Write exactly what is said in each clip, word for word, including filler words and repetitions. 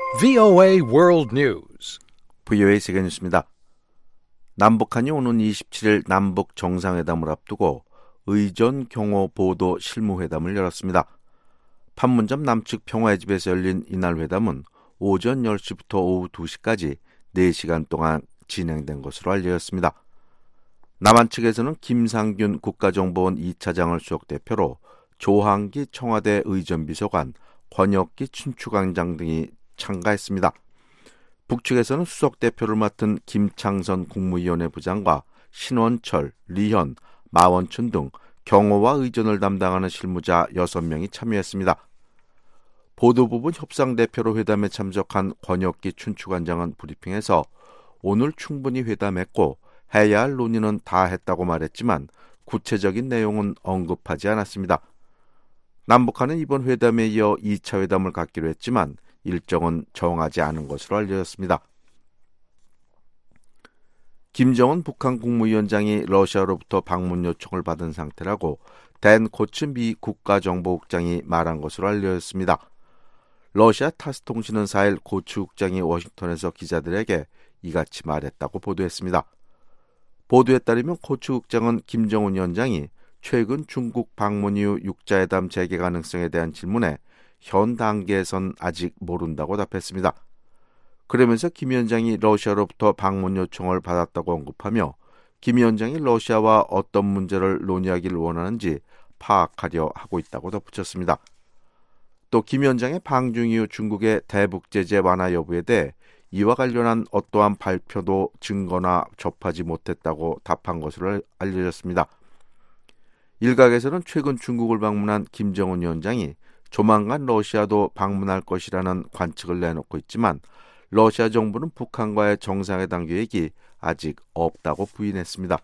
브이오에이 World News. 브이오에이 세계 뉴스입니다. 남북한이 오는 이십칠일 남북 정상회담을 앞두고 의전 경호 보도 실무회담을 열었습니다. 판문점 남측 평화의 집에서 열린 이날 회담은 오전 열 시부터 오후 두 시까지 네 시간 동안 진행된 것으로 알려졌습니다. 남한 측에서는 김상균 국가정보원 이 차장을 수석대표로 조항기 청와대 의전비서관, 권혁기 춘추관장 등이 참가했습니다. 북측에서는 수석대표를 맡은 김창선 국무위원회 부장과 신원철, 리현, 마원춘 등 경호와 의전을 담당하는 실무자 여섯 명이 참여했습니다. 보도부분 협상대표로 회담에 참석한 권혁기 춘추관장은 브리핑에서 오늘 충분히 회담했고 해야 할 논의는 다 했다고 말했지만 구체적인 내용은 언급하지 않았습니다. 남북한은 이번 회담에 이어 이 차 회담을 갖기로 했지만 일정은 정하지 않은 것으로 알려졌습니다. 김정은 북한 국무위원장이 러시아로부터 방문 요청을 받은 상태라고 댄 코츠 미 국가정보국장이 말한 것으로 알려졌습니다. 러시아 타스 통신은 사일 코츠 국장이 워싱턴에서 기자들에게 이같이 말했다고 보도했습니다. 보도에 따르면 코츠 국장은 김정은 위원장이 최근 중국 방문 이후 육자회담 재개 가능성에 대한 질문에 현 단계에선 아직 모른다고 답했습니다. 그러면서 김 위원장이 러시아로부터 방문 요청을 받았다고 언급하며 김 위원장이 러시아와 어떤 문제를 논의하기를 원하는지 파악하려 하고 있다고 덧붙였습니다. 또 김 위원장의 방중 이후 중국의 대북 제재 완화 여부에 대해 이와 관련한 어떠한 발표도 증거나 접하지 못했다고 답한 것으로 알려졌습니다. 일각에서는 최근 중국을 방문한 김정은 위원장이 조만간 러시아도 방문할 것이라는 관측을 내놓고 있지만 러시아 정부는 북한과의 정상회담 계획이 아직 없다고 부인했습니다.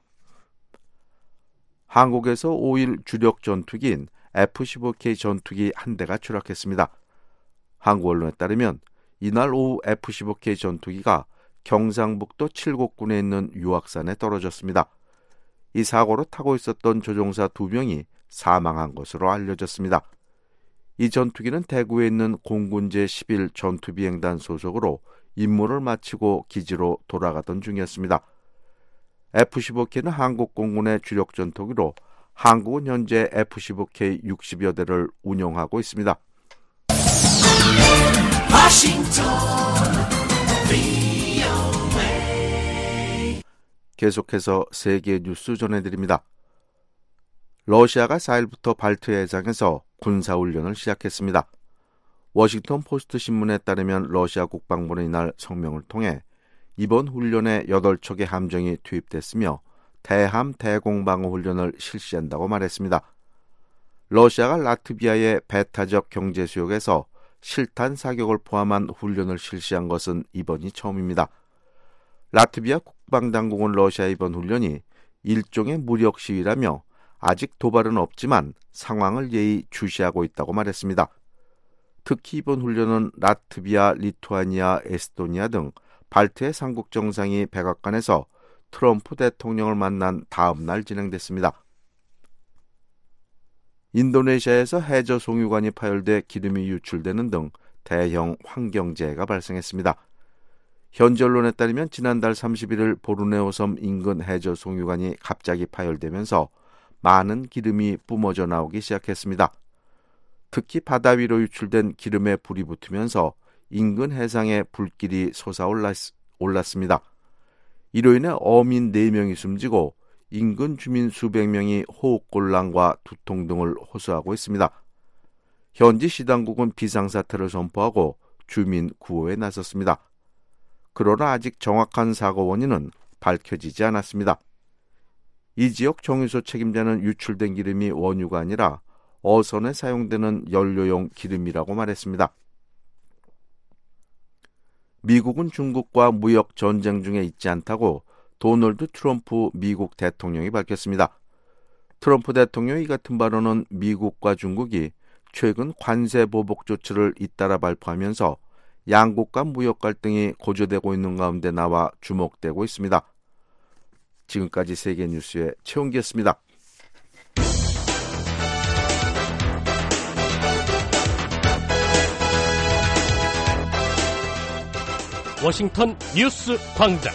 한국에서 오일 주력 전투기인 에프 십오 케이 전투기 한 대가 추락했습니다. 한국 언론에 따르면 이날 오후 에프 십오 케이 전투기가 경상북도 칠곡군에 있는 유악산에 떨어졌습니다. 이 사고로 타고 있었던 조종사 두 명이 사망한 것으로 알려졌습니다. 이 전투기는 대구에 있는 공군 제십일 전투비행단 소속으로 임무를 마치고 기지로 돌아가던 중이었습니다. 에프 십오 케이는 한국 공군의 주력 전투기로 한국은 현재 에프 십오 케이 육십여 대를 운용하고 있습니다. 워싱턴 계속해서 세계 뉴스 전해드립니다. 러시아가 사일부터 발트 해상에서 군사훈련을 시작했습니다. 워싱턴 포스트 신문에 따르면 러시아 국방부는 이날 성명을 통해 이번 훈련에 여덟 척의 함정이 투입됐으며 대함 대공방어 훈련을 실시한다고 말했습니다. 러시아가 라트비아의 배타적 경제 수역에서 실탄 사격을 포함한 훈련을 실시한 것은 이번이 처음입니다. 라트비아 국방당국은 러시아 이번 훈련이 일종의 무력 시위라며 아직 도발은 없지만 상황을 예의 주시하고 있다고 말했습니다. 특히 이번 훈련은 라트비아, 리투아니아, 에스토니아 등 발트의 삼국 정상이 백악관에서 트럼프 대통령을 만난 다음 날 진행됐습니다. 인도네시아에서 해저 송유관이 파열돼 기름이 유출되는 등 대형 환경재해가 발생했습니다. 현지 언론에 따르면 지난달 삼십일일 보르네오 섬 인근 해저 송유관이 갑자기 파열되면서 많은 기름이 뿜어져 나오기 시작했습니다. 특히 바다 위로 유출된 기름에 불이 붙으면서 인근 해상에 불길이 솟아올랐습니다. 이로 인해 어민 네 명이 숨지고 인근 주민 수백 명이 호흡곤란과 두통 등을 호소하고 있습니다. 현지 시당국은 비상사태를 선포하고 주민 구호에 나섰습니다. 그러나 아직 정확한 사고 원인은 밝혀지지 않았습니다. 이 지역 정유소 책임자는 유출된 기름이 원유가 아니라 어선에 사용되는 연료용 기름이라고 말했습니다. 미국은 중국과 무역 전쟁 중에 있지 않다고 도널드 트럼프 미국 대통령이 밝혔습니다. 트럼프 대통령의 이 같은 발언은 미국과 중국이 최근 관세 보복 조치를 잇따라 발표하면서 양국 간 무역 갈등이 고조되고 있는 가운데 나와 주목되고 있습니다. 지금까지 세계 뉴스의 최홍기였습니다. 워싱턴 뉴스 광장.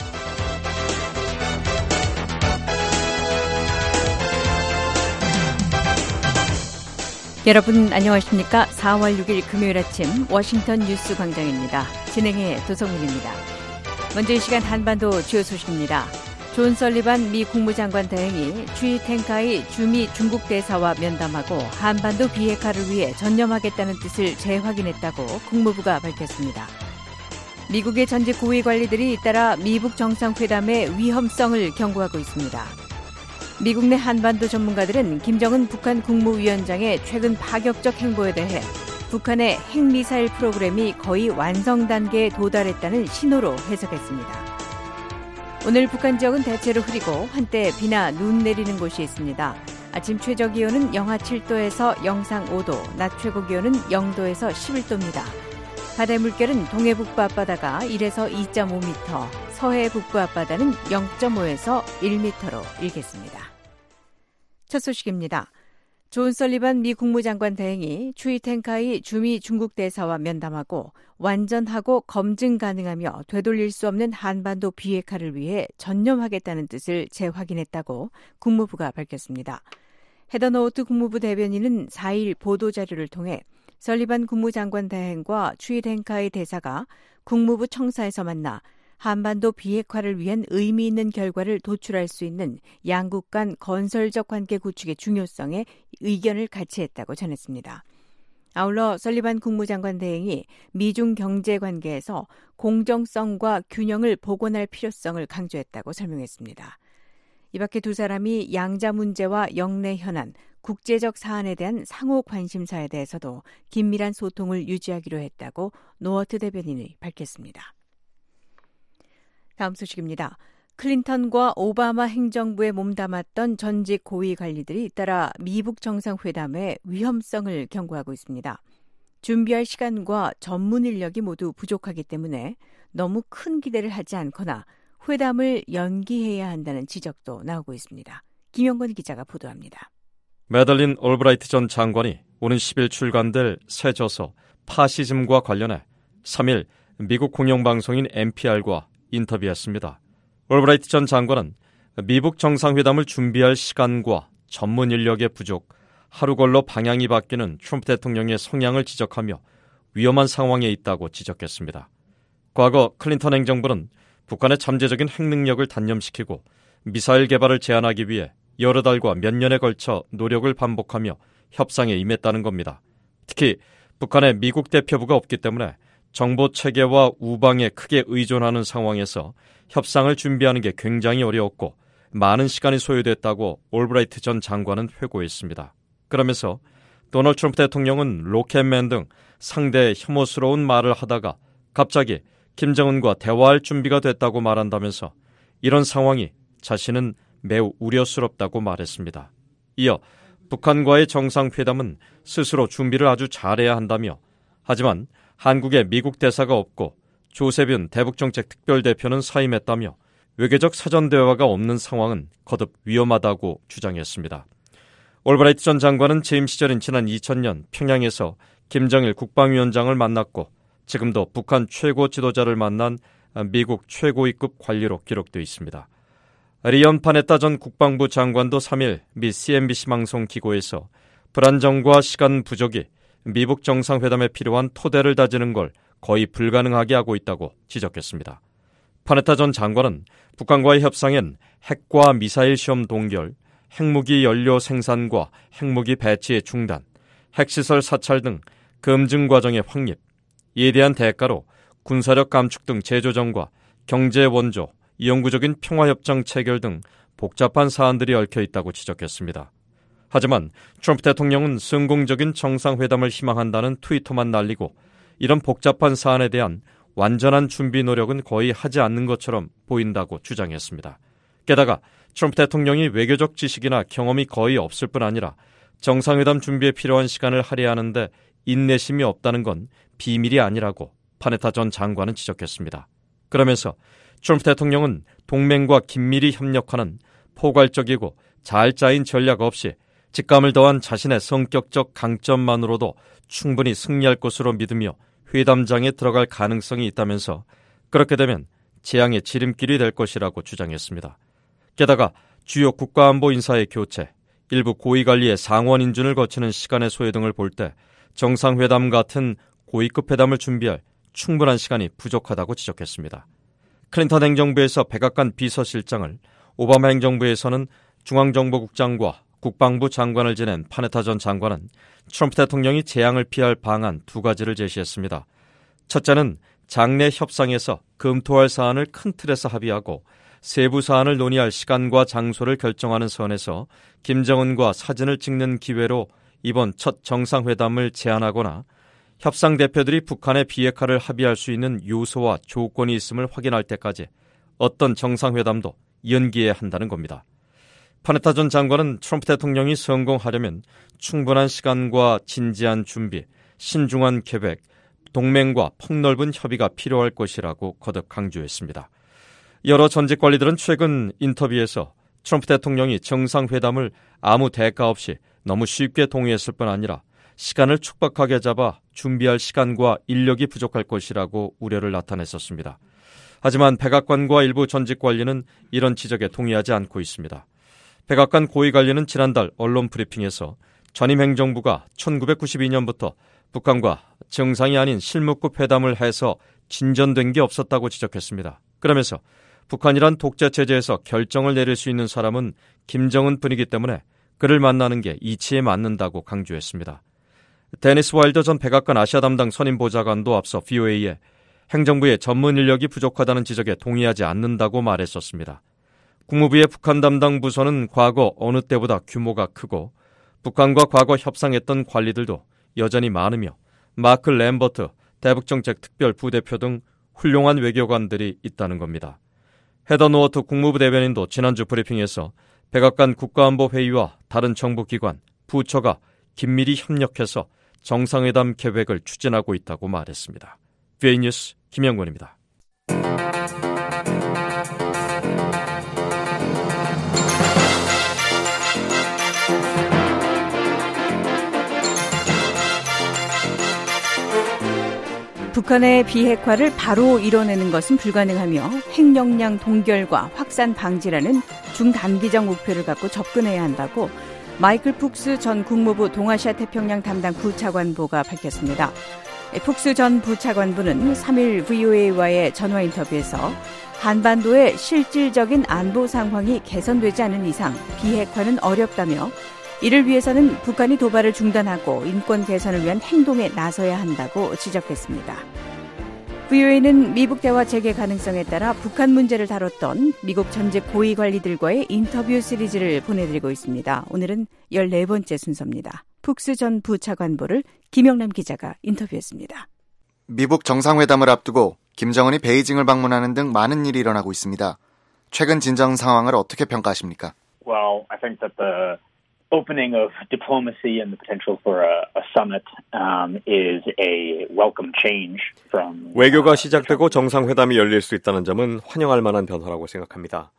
여러분 안녕하십니까? 사월 육일 금요일 아침 워싱턴 뉴스 광장입니다. 진행의 도성민입니다. 먼저 이 시간 한반도 주요 소식입니다. 존 설리반 미 국무장관 대행이 주이 탱카이 주미 중국 대사와 면담하고 한반도 비핵화를 위해 전념하겠다는 뜻을 재확인했다고 국무부가 밝혔습니다. 미국의 전직 고위 관리들이 잇따라 미북 정상회담의 위험성을 경고하고 있습니다. 미국 내 한반도 전문가들은 김정은 북한 국무위원장의 최근 파격적 행보에 대해 북한의 핵미사일 프로그램이 거의 완성 단계에 도달했다는 신호로 해석했습니다. 오늘 북한 지역은 대체로 흐리고 한때 비나 눈 내리는 곳이 있습니다. 아침 최저 기온은 영하 칠 도에서 영상 오 도, 낮 최고 기온은 영 도에서 십일 도입니다. 바다의 물결은 동해 북부 앞바다가 일에서 이 점 오 미터, 서해 북부 앞바다는 영 점 오에서 일 미터로 일겠습니다. 첫 소식입니다. 존 설리반 미 국무장관 대행이 추이 탱카이 주미 중국 대사와 면담하고 완전하고 검증 가능하며 되돌릴 수 없는 한반도 비핵화를 위해 전념하겠다는 뜻을 재확인했다고 국무부가 밝혔습니다. 헤더 노우트 국무부 대변인은 사일 보도자료를 통해 설리반 국무장관 대행과 추이 탱카이 대사가 국무부 청사에서 만나 한반도 비핵화를 위한 의미 있는 결과를 도출할 수 있는 양국 간 건설적 관계 구축의 중요성에 의견을 같이 했다고 전했습니다. 아울러 설리반 국무장관 대행이 미중 경제 관계에서 공정성과 균형을 복원할 필요성을 강조했다고 설명했습니다. 이 밖에 두 사람이 양자 문제와 영내 현안, 국제적 사안에 대한 상호 관심사에 대해서도 긴밀한 소통을 유지하기로 했다고 노어트 대변인이 밝혔습니다. 다음 소식입니다. 클린턴과 오바마 행정부에 몸담았던 전직 고위 관리들이 잇따라 미북 정상회담의 위험성을 경고하고 있습니다. 준비할 시간과 전문 인력이 모두 부족하기 때문에 너무 큰 기대를 하지 않거나 회담을 연기해야 한다는 지적도 나오고 있습니다. 김영건 기자가 보도합니다. 매들린 올브라이트 전 장관이 오는 십일 출간될 새 저서 파시즘과 관련해 삼일 미국 공영방송인 엔피알과 인터뷰했습니다. 올브라이트 전 장관은 미북 정상회담을 준비할 시간과 전문 인력의 부족, 하루 걸러 방향이 바뀌는 트럼프 대통령의 성향을 지적하며 위험한 상황에 있다고 지적했습니다. 과거 클린턴 행정부는 북한의 잠재적인 핵능력을 단념시키고 미사일 개발을 제한하기 위해 여러 달과 몇 년에 걸쳐 노력을 반복하며 협상에 임했다는 겁니다. 특히 북한의 미국 대표부가 없기 때문에 정보 체계와 우방에 크게 의존하는 상황에서 협상을 준비하는 게 굉장히 어려웠고 많은 시간이 소요됐다고 올브라이트 전 장관은 회고했습니다. 그러면서 도널드 트럼프 대통령은 로켓맨 등 상대의 혐오스러운 말을 하다가 갑자기 김정은과 대화할 준비가 됐다고 말한다면서 이런 상황이 자신은 매우 우려스럽다고 말했습니다. 이어 북한과의 정상회담은 스스로 준비를 아주 잘해야 한다며 하지만 한국에 미국 대사가 없고 조세균 대북정책특별대표는 사임했다며 외교적 사전대화가 없는 상황은 거듭 위험하다고 주장했습니다. 올브라이트 전 장관은 재임 시절인 지난 이천 년 평양에서 김정일 국방위원장을 만났고 지금도 북한 최고 지도자를 만난 미국 최고위급 관리로 기록되어 있습니다. 리언 파네타 전 국방부 장관도 삼일 미 씨엔비씨 방송 기고에서 불안정과 시간 부족이 미북 정상회담에 필요한 토대를 다지는 걸 거의 불가능하게 하고 있다고 지적했습니다. 파네타 전 장관은 북한과의 협상엔 핵과 미사일 시험 동결, 핵무기 연료 생산과 핵무기 배치의 중단, 핵시설 사찰 등 검증 과정의 확립, 이에 대한 대가로 군사력 감축 등 재조정과 경제 원조, 영구적인 평화협정 체결 등 복잡한 사안들이 얽혀 있다고 지적했습니다. 하지만 트럼프 대통령은 성공적인 정상회담을 희망한다는 트위터만 날리고 이런 복잡한 사안에 대한 완전한 준비 노력은 거의 하지 않는 것처럼 보인다고 주장했습니다. 게다가 트럼프 대통령이 외교적 지식이나 경험이 거의 없을 뿐 아니라 정상회담 준비에 필요한 시간을 할애하는데 인내심이 없다는 건 비밀이 아니라고 파네타 전 장관은 지적했습니다. 그러면서 트럼프 대통령은 동맹과 긴밀히 협력하는 포괄적이고 잘 짜인 전략 없이 직감을 더한 자신의 성격적 강점만으로도 충분히 승리할 것으로 믿으며 회담장에 들어갈 가능성이 있다면서 그렇게 되면 재앙의 지름길이 될 것이라고 주장했습니다. 게다가 주요 국가안보 인사의 교체, 일부 고위관리의 상원 인준을 거치는 시간의 소요 등을 볼 때 정상회담 같은 고위급 회담을 준비할 충분한 시간이 부족하다고 지적했습니다. 클린턴 행정부에서 백악관 비서실장을, 오바마 행정부에서는 중앙정보국장과 국방부 장관을 지낸 파네타 전 장관은 트럼프 대통령이 재앙을 피할 방안 두 가지를 제시했습니다. 첫째는 장내 협상에서 검토할 사안을 큰 틀에서 합의하고 세부 사안을 논의할 시간과 장소를 결정하는 선에서 김정은과 사진을 찍는 기회로 이번 첫 정상회담을 제안하거나 협상 대표들이 북한의 비핵화를 합의할 수 있는 요소와 조건이 있음을 확인할 때까지 어떤 정상회담도 연기해야 한다는 겁니다. 파네타 전 장관은 트럼프 대통령이 성공하려면 충분한 시간과 진지한 준비, 신중한 계획, 동맹과 폭넓은 협의가 필요할 것이라고 거듭 강조했습니다. 여러 전직 관리들은 최근 인터뷰에서 트럼프 대통령이 정상회담을 아무 대가 없이 너무 쉽게 동의했을 뿐 아니라 시간을 촉박하게 잡아 준비할 시간과 인력이 부족할 것이라고 우려를 나타냈었습니다. 하지만 백악관과 일부 전직 관리는 이런 지적에 동의하지 않고 있습니다. 백악관 고위 관리는 지난달 언론 브리핑에서 전임 행정부가 천구백구십이 년부터 북한과 정상이 아닌 실무급 회담을 해서 진전된 게 없었다고 지적했습니다. 그러면서 북한이란 독재체제에서 결정을 내릴 수 있는 사람은 김정은 뿐이기 때문에 그를 만나는 게 이치에 맞는다고 강조했습니다. 데니스 와일더 전 백악관 아시아 담당 선임 보좌관도 앞서 브이오에이에 행정부의 전문 인력이 부족하다는 지적에 동의하지 않는다고 말했었습니다. 국무부의 북한 담당 부서는 과거 어느 때보다 규모가 크고 북한과 과거 협상했던 관리들도 여전히 많으며 마크 램버트 대북정책 특별 부대표 등 훌륭한 외교관들이 있다는 겁니다. 헤더 노어트 국무부 대변인도 지난주 브리핑에서 백악관 국가안보회의와 다른 정부기관, 부처가 긴밀히 협력해서 정상회담 계획을 추진하고 있다고 말했습니다. 브이오에이 뉴스 김영권입니다. 북한의 비핵화를 바로 이뤄내는 것은 불가능하며 핵역량 동결과 확산 방지라는 중단기적 목표를 갖고 접근해야 한다고 마이클 푹스 전 국무부 동아시아 태평양 담당 부차관보가 밝혔습니다. 푹스 전 부차관보는 삼 일 브이오에이와의 전화 인터뷰에서 한반도의 실질적인 안보 상황이 개선되지 않은 이상 비핵화는 어렵다며 이를 위해서는 북한이 도발을 중단하고 인권 개선을 위한 행동에 나서야 한다고 지적했습니다. 브이오에이는 미북 대화 재개 가능성에 따라 북한 문제를 다뤘던 미국 전직 고위 관리들과의 인터뷰 시리즈를 보내드리고 있습니다. 오늘은 열네 번째 순서입니다. 푹스 전 부차관보를 김영남 기자가 인터뷰했습니다. 미북 정상회담을 앞두고 김정은이 베이징을 방문하는 등 많은 일이 일어나고 있습니다. 최근 진정 상황을 어떻게 평가하십니까? Well, I think that the opening of diplomacy and the potential for a, a summit um, is a welcome change from 외교가 시작되고 정상회담이 열릴 수 있다는 점은 환영할 만한 변화라고 생각합니다.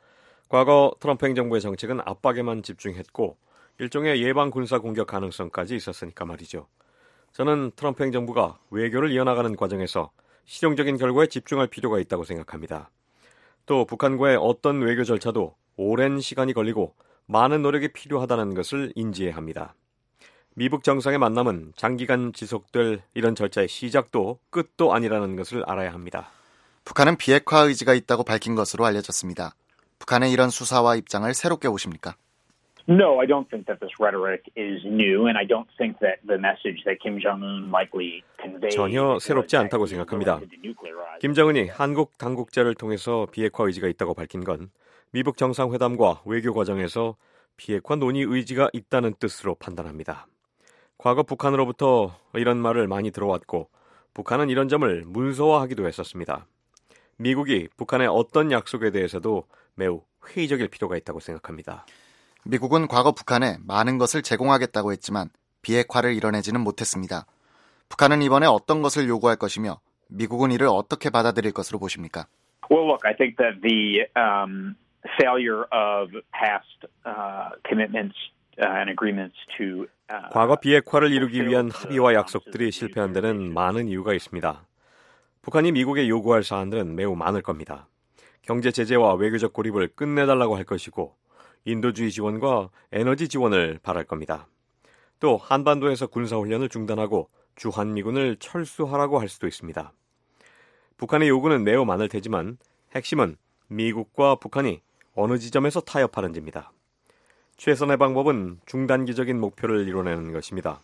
과거 트럼프 행정부의 정책은 압박에만 집중했고 일종의 예방 군사 공격 가능성까지 있었으니까 말이죠. 저는 트럼프 행정부가 외교를 이어나가는 과정에서 실용적인 결과에 집중할 필요가 있다고 생각합니다. 또 북한과의 어떤 외교 절차도 오랜 시간이 걸리고 많은 노력이 필요하다는 것을 인지해야 합니다. 미북 정상의 만남은 장기간 지속될 이런 절차의 시작도 끝도 아니라는 것을 알아야 합니다. 북한은 비핵화 의지가 있다고 밝힌 것으로 알려졌습니다. 북한의 이런 수사와 입장을 새롭게 보십니까? No, I don't think that this rhetoric is new, and I don't think that the message that Kim Jong-un likely conveyed 전혀 새롭지 않다고 생각합니다. 김정은이 한국 당국자를 통해서 비핵화 의지가 있다고 밝힌 건 미북 정상회담과 외교 과정에서 비핵화 논의 의지가 있다는 뜻으로 판단합니다. 과거 북한으로부터 이런 말을 많이 들어왔고 북한은 이런 점을 문서화하기도 했었습니다. 미국이 북한의 어떤 약속에 대해서도 매우 회의적일 필요가 있다고 생각합니다. 미국은 과거 북한에 많은 것을 제공하겠다고 했지만 비핵화를 이뤄내지는 못했습니다. 북한은 이번에 어떤 것을 요구할 것이며 미국은 이를 어떻게 받아들일 것으로 보십니까? Well, look, I think that the um, failure of past uh, commitments uh, and agreements to uh, 과거 비핵화를 이루기 위한 합의와 약속들이 실패한 데는 많은 이유가 있습니다. 북한이 미국에 요구할 사안들은 매우 많을 겁니다. 경제 제재와 외교적 고립을 끝내달라고 할 것이고 인도주의 지원과 에너지 지원을 바랄 겁니다. 또 한반도에서 군사훈련을 중단하고 주한미군을 철수하라고 할 수도 있습니다. 북한의 요구는 매우 많을 테지만 핵심은 미국과 북한이 어느 지점에서 타협하는지입니다. 최선의 방법은 중단기적인 목표를 이뤄내는 것입니다.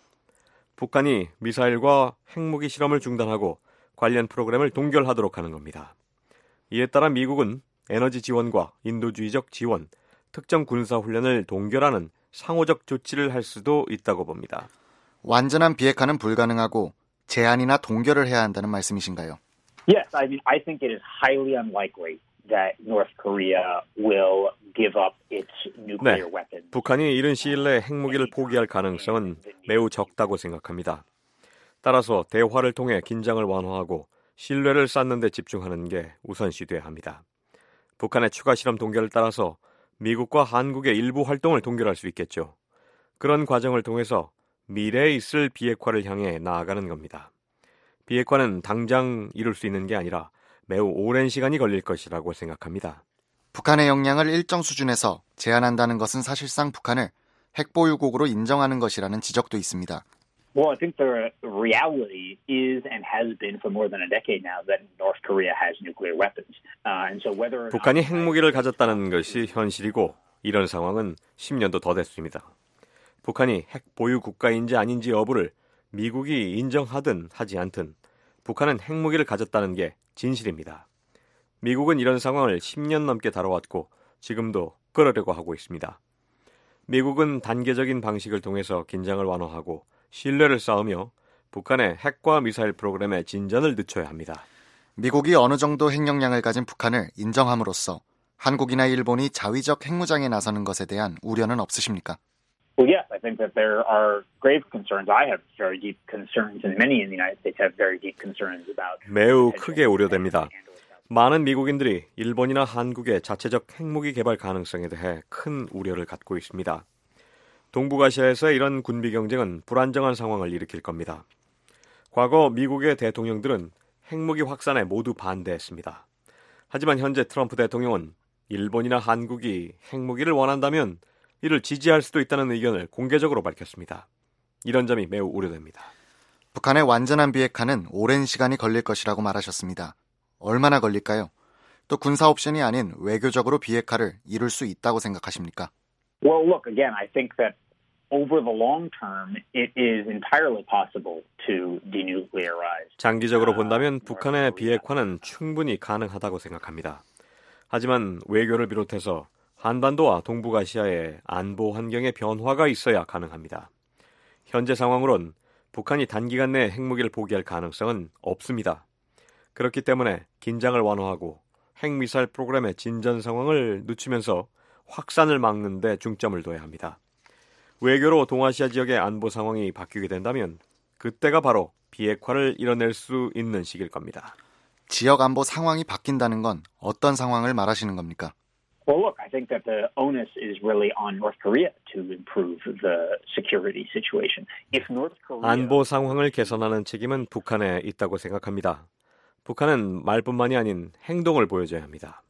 북한이 미사일과 핵무기 실험을 중단하고 관련 프로그램을 동결하도록 하는 겁니다. 이에 따라 미국은 에너지 지원과 인도주의적 지원, 특정 군사훈련을 동결하는 상호적 조치를 할 수도 있다고 봅니다. 완전한 비핵화는 불가능하고 제한이나 동결을 해야 한다는 말씀이신가요? Yes, I mean, I think it is highly unlikely that North Korea will give up its nuclear 네, weapons. 북한이 이른 시일 내에 핵무기를 포기할 가능성은 매우 적다고 생각합니다. 따라서 대화를 통해 긴장을 완화하고 신뢰를 쌓는 데 집중하는 게 우선시돼야 합니다. 북한의 추가 실험 동결을 따라서 미국과 한국의 일부 활동을 동결할 수 있겠죠. 그런 과정을 통해서 미래에 있을 비핵화를 향해 나아가는 겁니다. 비핵화는 당장 이룰 수 있는 게 아니라 매우 오랜 시간이 걸릴 것이라고 생각합니다. 북한의 역량을 일정 수준에서 제한한다는 것은 사실상 북한을 핵보유국으로 인정하는 것이라는 지적도 있습니다. Well, I think the reality is and has been for more than a decade now that North Korea has nuclear weapons. Uh, and so whether 북한이 핵무기를 가졌다는 것이 현실이고 이런 상황은 십 년도 더 됐습니다. 북한이 핵 보유 국가인지 아닌지 여부를 미국이 인정하든 하지 않든 북한은 핵무기를 가졌다는 게 진실입니다. 미국은 이런 상황을 십 년 넘게 다뤄왔고 지금도 그러려고 하고 있습니다. 미국은 단계적인 방식을 통해서 긴장을 완화하고 신뢰를 쌓으며 북한의 핵과 미사일 프로그램에 진전을 늦춰야 합니다. 미국이 어느 정도 핵역량을 가진 북한을 인정함으로써 한국이나 일본이 자위적 핵무장에 나서는 것에 대한 우려는 없으십니까? Well, yes, I think that there are grave concerns. I have very deep concerns, and many in the United States have very deep concerns about. 매우 크게 우려됩니다. 많은 미국인들이 일본이나 한국의 자체적 핵무기 개발 가능성에 대해 큰 우려를 갖고 있습니다. 동북아시아에서의 이런 군비 경쟁은 불안정한 상황을 일으킬 겁니다. 과거 미국의 대통령들은 핵무기 확산에 모두 반대했습니다. 하지만 현재 트럼프 대통령은 일본이나 한국이 핵무기를 원한다면 이를 지지할 수도 있다는 의견을 공개적으로 밝혔습니다. 이런 점이 매우 우려됩니다. 북한의 완전한 비핵화는 오랜 시간이 걸릴 것이라고 말하셨습니다. 얼마나 걸릴까요? 또 군사 옵션이 아닌 외교적으로 비핵화를 이룰 수 있다고 생각하십니까? Well, look, again, I think that over the long term, it is entirely possible to denuclearize. 장기적으로 본다면 북한의 비핵화는 충분히 가능하다고 생각합니다. 하지만 외교를 비롯해서 한반도와 동북아시아의 안보 환경의 변화가 있어야 가능합니다. 현재 상황으론 북한이 단기간 내에 핵무기를 포기할 가능성은 없습니다. 그렇기 때문에 긴장을 완화하고 핵미사일 프로그램의 진전 상황을 늦추면서 확산을 막는 데 중점을 둬야 합니다. 외교로 동아시아 지역의 안보 상황이 바뀌게 된다면 그때가 바로 비핵화를 이뤄낼 수 있는 시기일 겁니다. 지역 안보 상황이 바뀐다는 건 어떤 상황을 말하시는 겁니까? Well, look, I think that the onus is really on North Korea to improve the security situation. If North Korea... 안보 상황을 개선하는 책임은 북한에 있다고 생각합니다. 북한은 말뿐만이 아닌 행동을 보여줘야 합니다.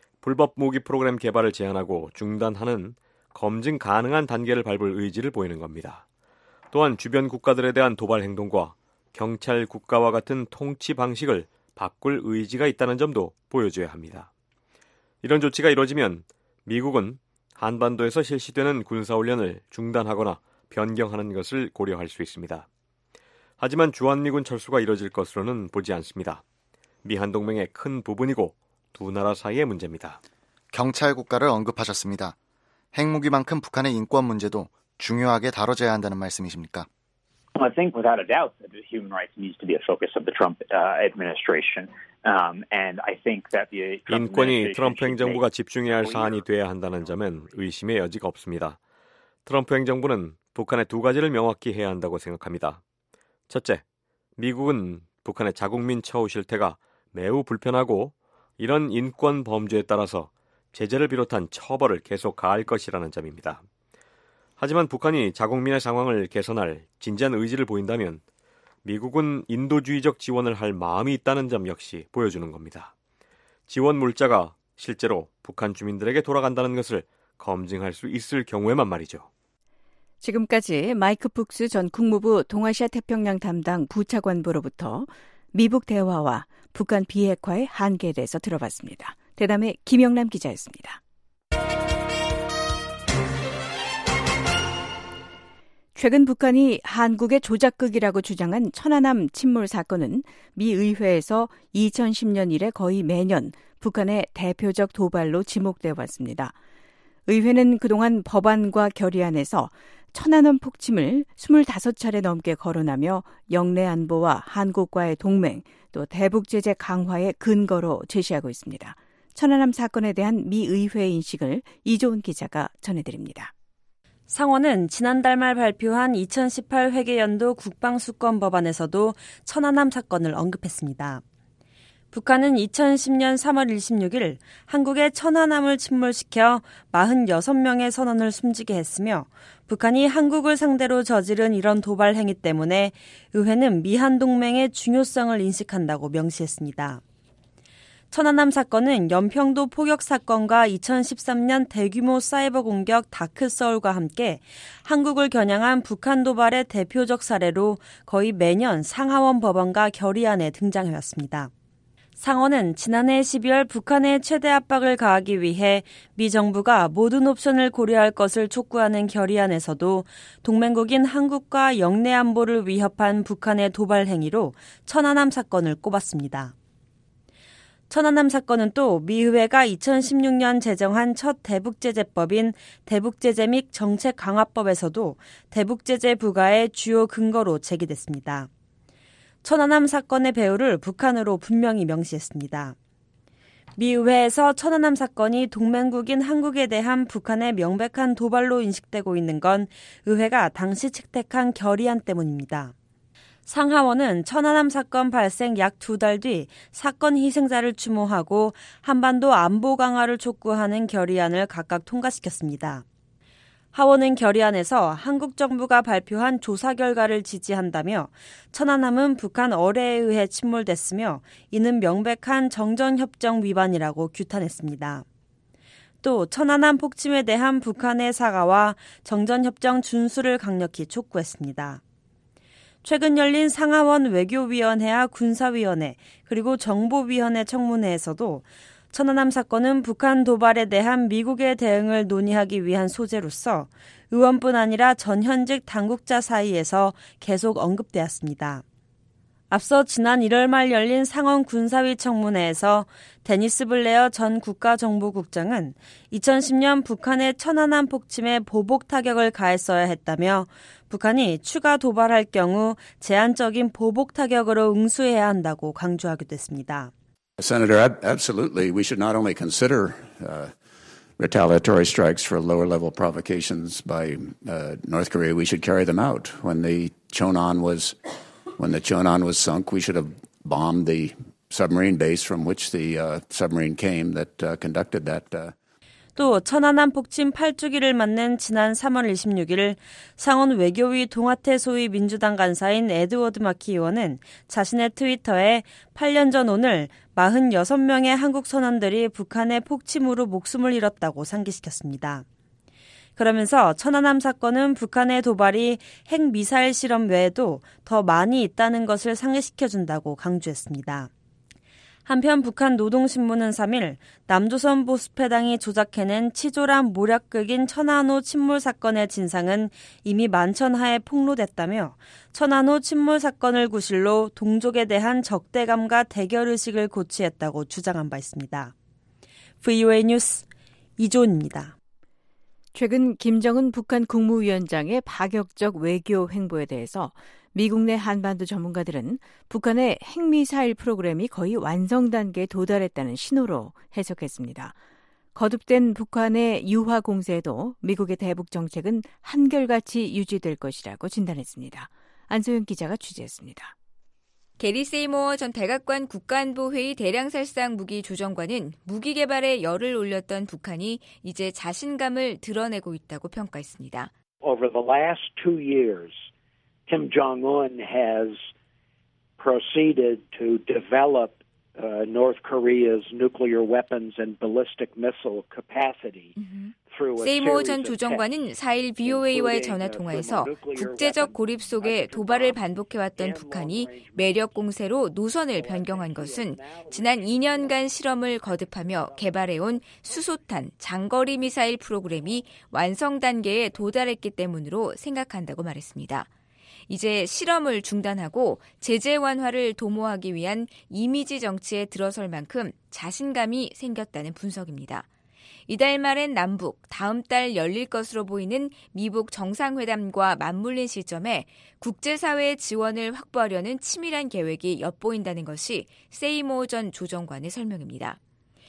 불법 무기 프로그램 개발을 제한하고 중단하는 검증 가능한 단계를 밟을 의지를 보이는 겁니다. 또한 주변 국가들에 대한 도발 행동과 경찰 국가와 같은 통치 방식을 바꿀 의지가 있다는 점도 보여줘야 합니다. 이런 조치가 이뤄지면 미국은 한반도에서 실시되는 군사훈련을 중단하거나 변경하는 것을 고려할 수 있습니다. 하지만 주한미군 철수가 이뤄질 것으로는 보지 않습니다. 미한 동맹의 큰 부분이고 두 나라 사이의 문제입니다. 경찰 국가를 언급하셨습니다. 핵무기만큼 북한의 인권 문제도 중요하게 다뤄져야 한다는 말씀이십니까? I think without a doubt that human rights needs to be a focus of the Trump uh, administration. Um, and I think that the Trump 인권이 트럼프 행정부가 집중해야 할 사안이 돼야 한다는 점엔 의심의 여지가 없습니다. 트럼프 행정부는 북한의 두 가지를 명확히 해야 한다고 생각합니다. 첫째, 미국은 북한의 자국민 처우 실태가 매우 불편하고 이런 인권 범죄에 따라서 제재를 비롯한 처벌을 계속 가할 것이라는 점입니다. 하지만 북한이 자국민의 상황을 개선할 진지한 의지를 보인다면 미국은 인도주의적 지원을 할 마음이 있다는 점 역시 보여주는 겁니다. 지원 물자가 실제로 북한 주민들에게 돌아간다는 것을 검증할 수 있을 경우에만 말이죠. 지금까지 마이크 푹스 전 국무부 동아시아 태평양 담당 부차관보로부터 미북 대화와 북한 비핵화의 한계에 대해서 들어봤습니다. 대담의 김영남 기자였습니다. 최근 북한이 한국의 조작극이라고 주장한 천안함 침몰 사건은 미 의회에서 이천십 년 이래 거의 매년 북한의 대표적 도발로 지목되어 왔습니다. 의회는 그동안 법안과 결의안에서 천안함 폭침을 스물다섯 차례 넘게 거론하며 영내 안보와 한국과의 동맹, 또 대북 제재 강화의 근거로 제시하고 있습니다. 천안함 사건에 대한 미 의회의 인식을 이조은 기자가 전해드립니다. 상원은 지난달 말 발표한 이천십팔 회계연도 국방수권 법안에서도 천안함 사건을 언급했습니다. 북한은 이천십 년 삼월 이십육일 한국의 천안함을 침몰시켜 사십육 명의 선원을 숨지게 했으며 북한이 한국을 상대로 저지른 이런 도발 행위 때문에 의회는 미한 동맹의 중요성을 인식한다고 명시했습니다. 천안함 사건은 연평도 포격 사건과 이천십삼 년 대규모 사이버 공격 다크서울과 함께 한국을 겨냥한 북한 도발의 대표적 사례로 거의 매년 상하원 법안과 결의안에 등장해왔습니다. 상원은 지난해 십이월 북한의 최대 압박을 가하기 위해 미 정부가 모든 옵션을 고려할 것을 촉구하는 결의안에서도 동맹국인 한국과 영내 안보를 위협한 북한의 도발 행위로 천안함 사건을 꼽았습니다. 천안함 사건은 또 미 의회가 이천십육 년 제정한 첫 대북제재법인 대북제재 및 정책강화법에서도 대북제재 부과의 주요 근거로 제기됐습니다. 천안함 사건의 배후를 북한으로 분명히 명시했습니다. 미 의회에서 천안함 사건이 동맹국인 한국에 대한 북한의 명백한 도발로 인식되고 있는 건 의회가 당시 채택한 결의안 때문입니다. 상하원은 천안함 사건 발생 약 두 달 뒤 사건 희생자를 추모하고 한반도 안보 강화를 촉구하는 결의안을 각각 통과시켰습니다. 하원은 결의안에서 한국 정부가 발표한 조사 결과를 지지한다며 천안함은 북한 어뢰에 의해 침몰됐으며 이는 명백한 정전협정 위반이라고 규탄했습니다. 또 천안함 폭침에 대한 북한의 사과와 정전협정 준수를 강력히 촉구했습니다. 최근 열린 상하원 외교위원회와 군사위원회 그리고 정보위원회 청문회에서도 천안함 사건은 북한 도발에 대한 미국의 대응을 논의하기 위한 소재로서 의원뿐 아니라 전현직 당국자 사이에서 계속 언급되었습니다. 앞서 지난 일월 말 열린 상원 군사위 청문회에서 데니스 블레어 전 국가정보국장은 이천십 년 북한의 천안함 폭침에 보복 타격을 가했어야 했다며 북한이 추가 도발할 경우 제한적인 보복 타격으로 응수해야 한다고 강조하기도 했습니다. Senator, absolutely. We should not only consider uh, retaliatory strikes for lower-level provocations by uh, North Korea. We should carry them out. When the Chonan was when the Chonan was sunk, we should have bombed the submarine base from which the uh, submarine came that uh, conducted that. Uh, 또 천안함 폭침 팔 주기를 맞는 지난 삼월 이십육일 상원 외교위 동아태 소위 민주당 간사인 에드워드 마키 의원은 자신의 트위터에 팔 년 전 오늘 사십육 명의 한국 선원들이 북한의 폭침으로 목숨을 잃었다고 상기시켰습니다. 그러면서 천안함 사건은 북한의 도발이 핵미사일 실험 외에도 더 많이 있다는 것을 상기시켜준다고 강조했습니다. 한편 북한 노동신문은 삼일 남조선 보수패당이 조작해낸 치졸한 모략극인 천안호 침몰 사건의 진상은 이미 만천하에 폭로됐다며 천안호 침몰 사건을 구실로 동족에 대한 적대감과 대결의식을 고취했다고 주장한 바 있습니다. 브이오에이 뉴스 이조은입니다. 최근 김정은 북한 국무위원장의 파격적 외교 행보에 대해서 미국 내 한반도 전문가들은 북한의 핵미사일 프로그램이 거의 완성 단계에 도달했다는 신호로 해석했습니다. 거듭된 북한의 유화 공세에도 미국의 대북 정책은 한결같이 유지될 것이라고 진단했습니다. 안소영 기자가 취재했습니다. 게리 세이모어 전 백악관 국가안보회의 대량살상 무기조정관은 무기 개발에 열을 올렸던 북한이 이제 자신감을 드러내고 있다고 평가했습니다. Over the last two years, Kim Jong-un has proceeded to develop uh, North Korea's nuclear weapons and ballistic missile capacity. Mm-hmm. 세이모 전 조정관은 사일 브이오에이와의 전화 통화에서 국제적 고립 속에 도발을 반복해왔던 북한이 매력 공세로 노선을 변경한 것은 지난 이 년간 실험을 거듭하며 개발해온 수소탄 장거리 미사일 프로그램이 완성 단계에 도달했기 때문으로 생각한다고 말했습니다. 이제 실험을 중단하고 제재 완화를 도모하기 위한 이미지 정치에 들어설 만큼 자신감이 생겼다는 분석입니다. 이달 말엔 남북, 다음 달 열릴 것으로 보이는 미북 정상회담과 맞물린 시점에 국제사회의 지원을 확보하려는 치밀한 계획이 엿보인다는 것이 세이모 전 조정관의 설명입니다.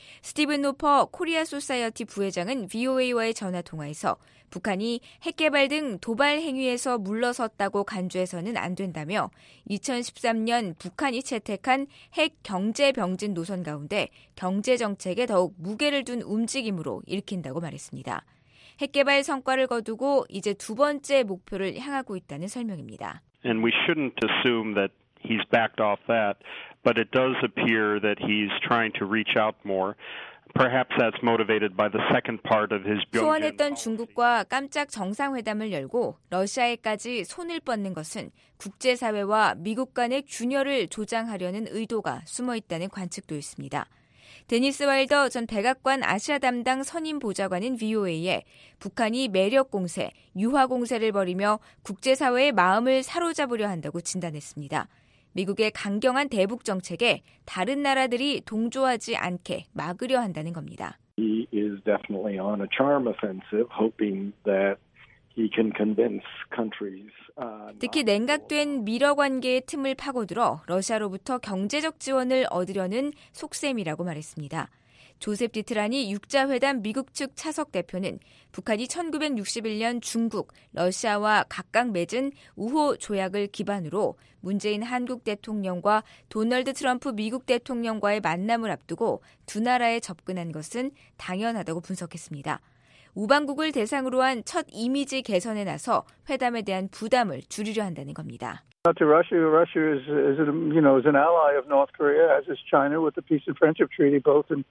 스티븐 노퍼 코리아 소사이어티 부회장은 브이오에이와의 전화통화에서 북한이 핵개발 등 도발 행위에서 물러섰다고 간주해서는 안 된다며 이천십삼 년 북한이 채택한 핵 경제 병진 노선 가운데 경제정책에 더욱 무게를 둔 움직임으로 읽힌다고 말했습니다. 핵개발 성과를 거두고 이제 두 번째 목표를 향하고 있다는 설명입니다. And we shouldn't assume that he's backed off that, but it does appear that he's trying to reach out more. Perhaps that's motivated by the second part of his 소원했던 중국과 깜짝 정상회담을 열고 러시아에까지 손을 뻗는 것은 국제사회와 미국 간의 균열을 조장하려는 의도가 숨어 있다는 관측도 있습니다. 데니스 와일더 전 백악관 아시아 담당 선임 보좌관은 브이오에이에 북한이 매력 공세, 유화 공세를 벌이며 국제사회의 마음을 사로잡으려 한다고 진단했습니다. 미국의 강경한 대북 정책에 다른 나라들이 동조하지 않게 막으려 한다는 겁니다. He is definitely on a charm offensive, hoping that he can convince countries. 특히 냉각된 미러 관계의 틈을 파고들어 러시아로부터 경제적 지원을 얻으려는 속셈이라고 말했습니다. 조셉 디트라니 육자회담 미국 측 차석 대표는 북한이 천구백육십일 년 중국, 러시아와 각각 맺은 우호 조약을 기반으로 문재인 한국 대통령과 도널드 트럼프 미국 대통령과의 만남을 앞두고 두 나라에 접근한 것은 당연하다고 분석했습니다. 우방국을 대상으로 한 첫 이미지 개선에 나서 회담에 대한 부담을 줄이려 한다는 겁니다. To Russia, Russia is, is you know, is an ally of North Korea, as is China with the Peace and Friendship Treaty, both in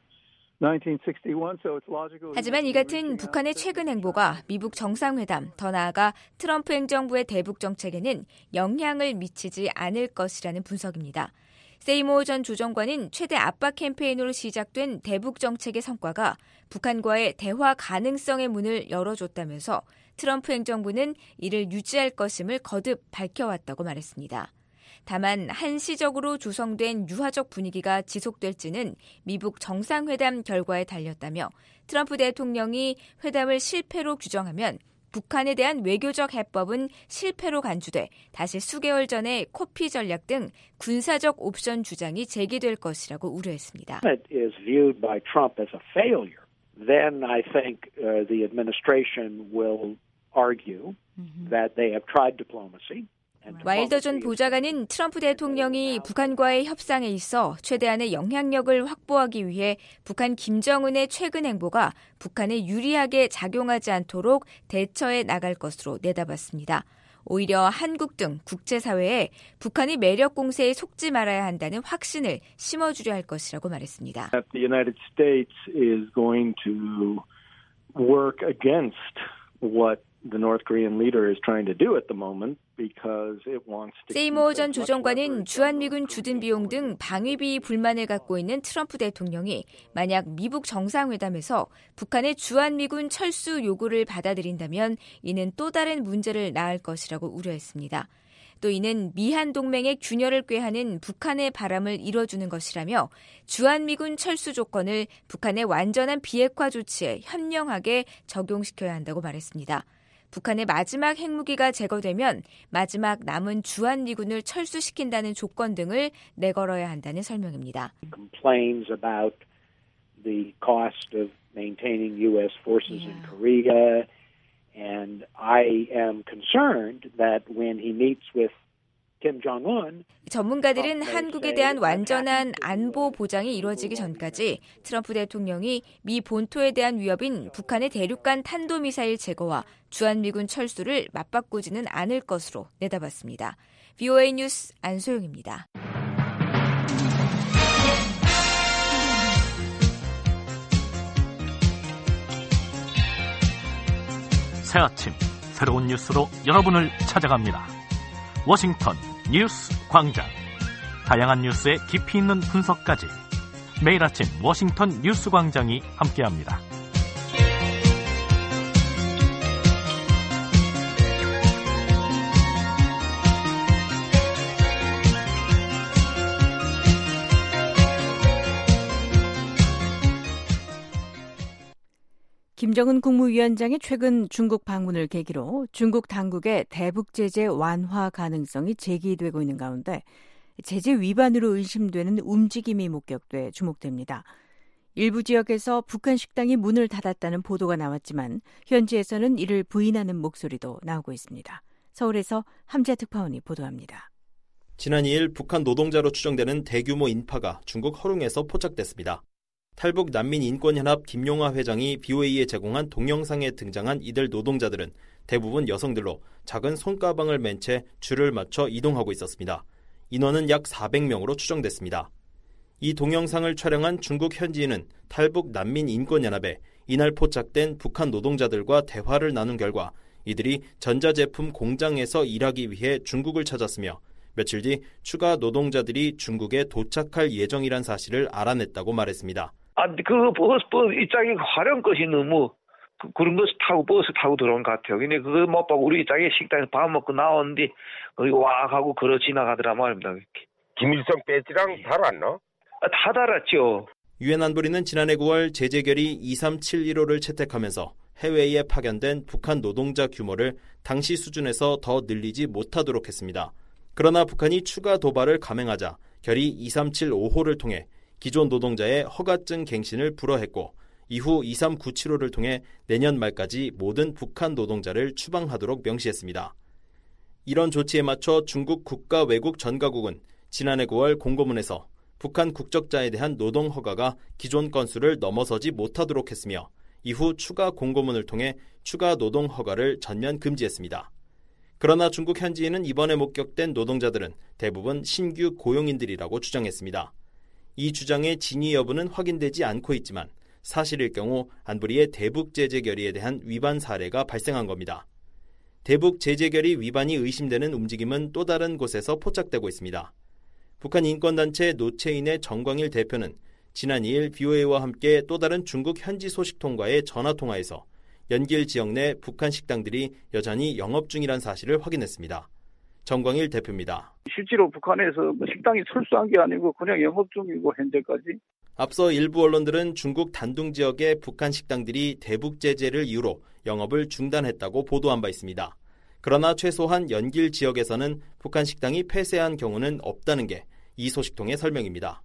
하지만 이 같은 북한의 최근 행보가 미북 정상회담, 더 나아가 트럼프 행정부의 대북 정책에는 영향을 미치지 않을 것이라는 분석입니다. 세이모 전 조정관은 최대 압박 캠페인으로 시작된 대북 정책의 성과가 북한과의 대화 가능성의 문을 열어줬다면서 트럼프 행정부는 이를 유지할 것임을 거듭 밝혀왔다고 말했습니다. 다만 한시적으로 조성된 유화적 분위기가 지속될지는 미북 정상회담 결과에 달렸다며 트럼프 대통령이 회담을 실패로 규정하면 북한에 대한 외교적 해법은 실패로 간주돼 다시 수개월 전에 코피 전략 등 군사적 옵션 주장이 제기될 것이라고 우려했습니다. It is viewed by Trump as a failure. Then I think uh, the administration will argue mm-hmm. that they have tried diplomacy. 와일더 전 보좌관은 트럼프 대통령이 북한과의 협상에 있어 최대한의 영향력을 확보하기 위해 북한 김정은의 최근 행보가 북한에 유리하게 작용하지 않도록 대처해 나갈 것으로 내다봤습니다. 오히려 한국 등 국제사회에 북한이 매력 공세에 속지 말아야 한다는 확신을 심어주려 할 것이라고 말했습니다. The United States is going to work against what the North Korean leader is trying to do at the moment because it wants to. 세이모 전 조정관은 주한미군 주둔 비용 등 방위비 불만을 갖고 있는 트럼프 대통령이 만약 미북 정상회담에서 북한의 주한미군 철수 요구를 받아들인다면 이는 또 다른 문제를 낳을 것이라고 우려했습니다. 또 이는 미한 동맹의 균열을 꾀하는 북한의 바람을 이뤄주는 것이라며 주한미군 철수 조건을 북한의 완전한 비핵화 조치에 현명하게 적용시켜야 한다고 말했습니다. 북한의 마지막 핵무기가 제거되면 마지막 남은 주한미군을 철수시킨다는 조건 등을 내걸어야 한다는 설명입니다. Complains about the cost of maintaining U S forces yeah. in Korea, and I am concerned that when he meets with Kim Jong-un, 전문가들은 한국에 대한 완전한 안보 보장이 이루어지기 전까지 트럼프 대통령이 미 본토에 대한 위협인 북한의 대륙간 탄도미사일 제거와 주한미군 철수를 맞바꾸지는 않을 것으로 내다봤습니다. 브이오에이 뉴스 안소영입니다. 새 아침 새로운 뉴스로 여러분을 찾아갑니다. 워싱턴 뉴스 광장. 다양한 뉴스의 깊이 있는 분석까지 매일 아침 워싱턴 뉴스 광장이 함께합니다. 김정은 국무위원장의 최근 중국 방문을 계기로 중국 당국의 대북 제재 완화 가능성이 제기되고 있는 가운데 제재 위반으로 의심되는 움직임이 목격돼 주목됩니다. 일부 지역에서 북한 식당이 문을 닫았다는 보도가 나왔지만 현지에서는 이를 부인하는 목소리도 나오고 있습니다. 서울에서 함재 특파원이 보도합니다. 지난 이 일 북한 노동자로 추정되는 대규모 인파가 중국 허룽에서 포착됐습니다. 탈북 난민인권연합 김용하 회장이 브이오에이에 제공한 동영상에 등장한 이들 노동자들은 대부분 여성들로 작은 손가방을 맨 채 줄을 맞춰 이동하고 있었습니다. 인원은 약 사백 명으로 추정됐습니다. 이 동영상을 촬영한 중국 현지인은 탈북 난민인권연합에 이날 포착된 북한 노동자들과 대화를 나눈 결과 이들이 전자제품 공장에서 일하기 위해 중국을 찾았으며 며칠 뒤 추가 노동자들이 중국에 도착할 예정이란 사실을 알아냈다고 말했습니다. 아, 그 버스, 버스 입장이 활용 것이 너무 그, 그런 것을 타고 버스 타고 들어온 것 같아요. 근데 그걸 못 보고 우리 입장에 식당에서 밥 먹고 나오는데 거기 와 하고 걸어 지나가더라 말입니다. 김일성 배지랑 달았나? 아, 다 달았죠. 유엔 안보리는 지난해 구월 제재 결의 이삼칠일오를 채택하면서 해외에 파견된 북한 노동자 규모를 당시 수준에서 더 늘리지 못하도록 했습니다. 그러나 북한이 추가 도발을 감행하자 결의 이삼칠오호를 통해 기존 노동자의 허가증 갱신을 불허했고 이후 이삼구칠호를 통해 내년 말까지 모든 북한 노동자를 추방하도록 명시했습니다. 이런 조치에 맞춰 중국 국가외국전가국은 지난해 구월 공고문에서 북한 국적자에 대한 노동 허가가 기존 건수를 넘어서지 못하도록 했으며 이후 추가 공고문을 통해 추가 노동 허가를 전면 금지했습니다. 그러나 중국 현지인은 이번에 목격된 노동자들은 대부분 신규 고용인들이라고 주장했습니다. 이 주장의 진위 여부는 확인되지 않고 있지만 사실일 경우 안보리의 대북 제재 결의에 대한 위반 사례가 발생한 겁니다. 대북 제재 결의 위반이 의심되는 움직임은 또 다른 곳에서 포착되고 있습니다. 북한 인권단체 노체인의 정광일 대표는 지난 이 일 브이오에이와 함께 또 다른 중국 현지 소식통과의 전화통화에서 연길 지역 내 북한 식당들이 여전히 영업 중이란 사실을 확인했습니다. 정광일 대표입니다. 실제로 북한에서 식당이 철수한 게 아니고 그냥 영업 중이고 현재까지. 앞서 일부 언론들은 중국 단둥 지역의 북한 식당들이 대북 제재를 이유로 영업을 중단했다고 보도한 바 있습니다. 그러나 최소한 연길 지역에서는 북한 식당이 폐쇄한 경우는 없다는 게 이 소식통의 설명입니다.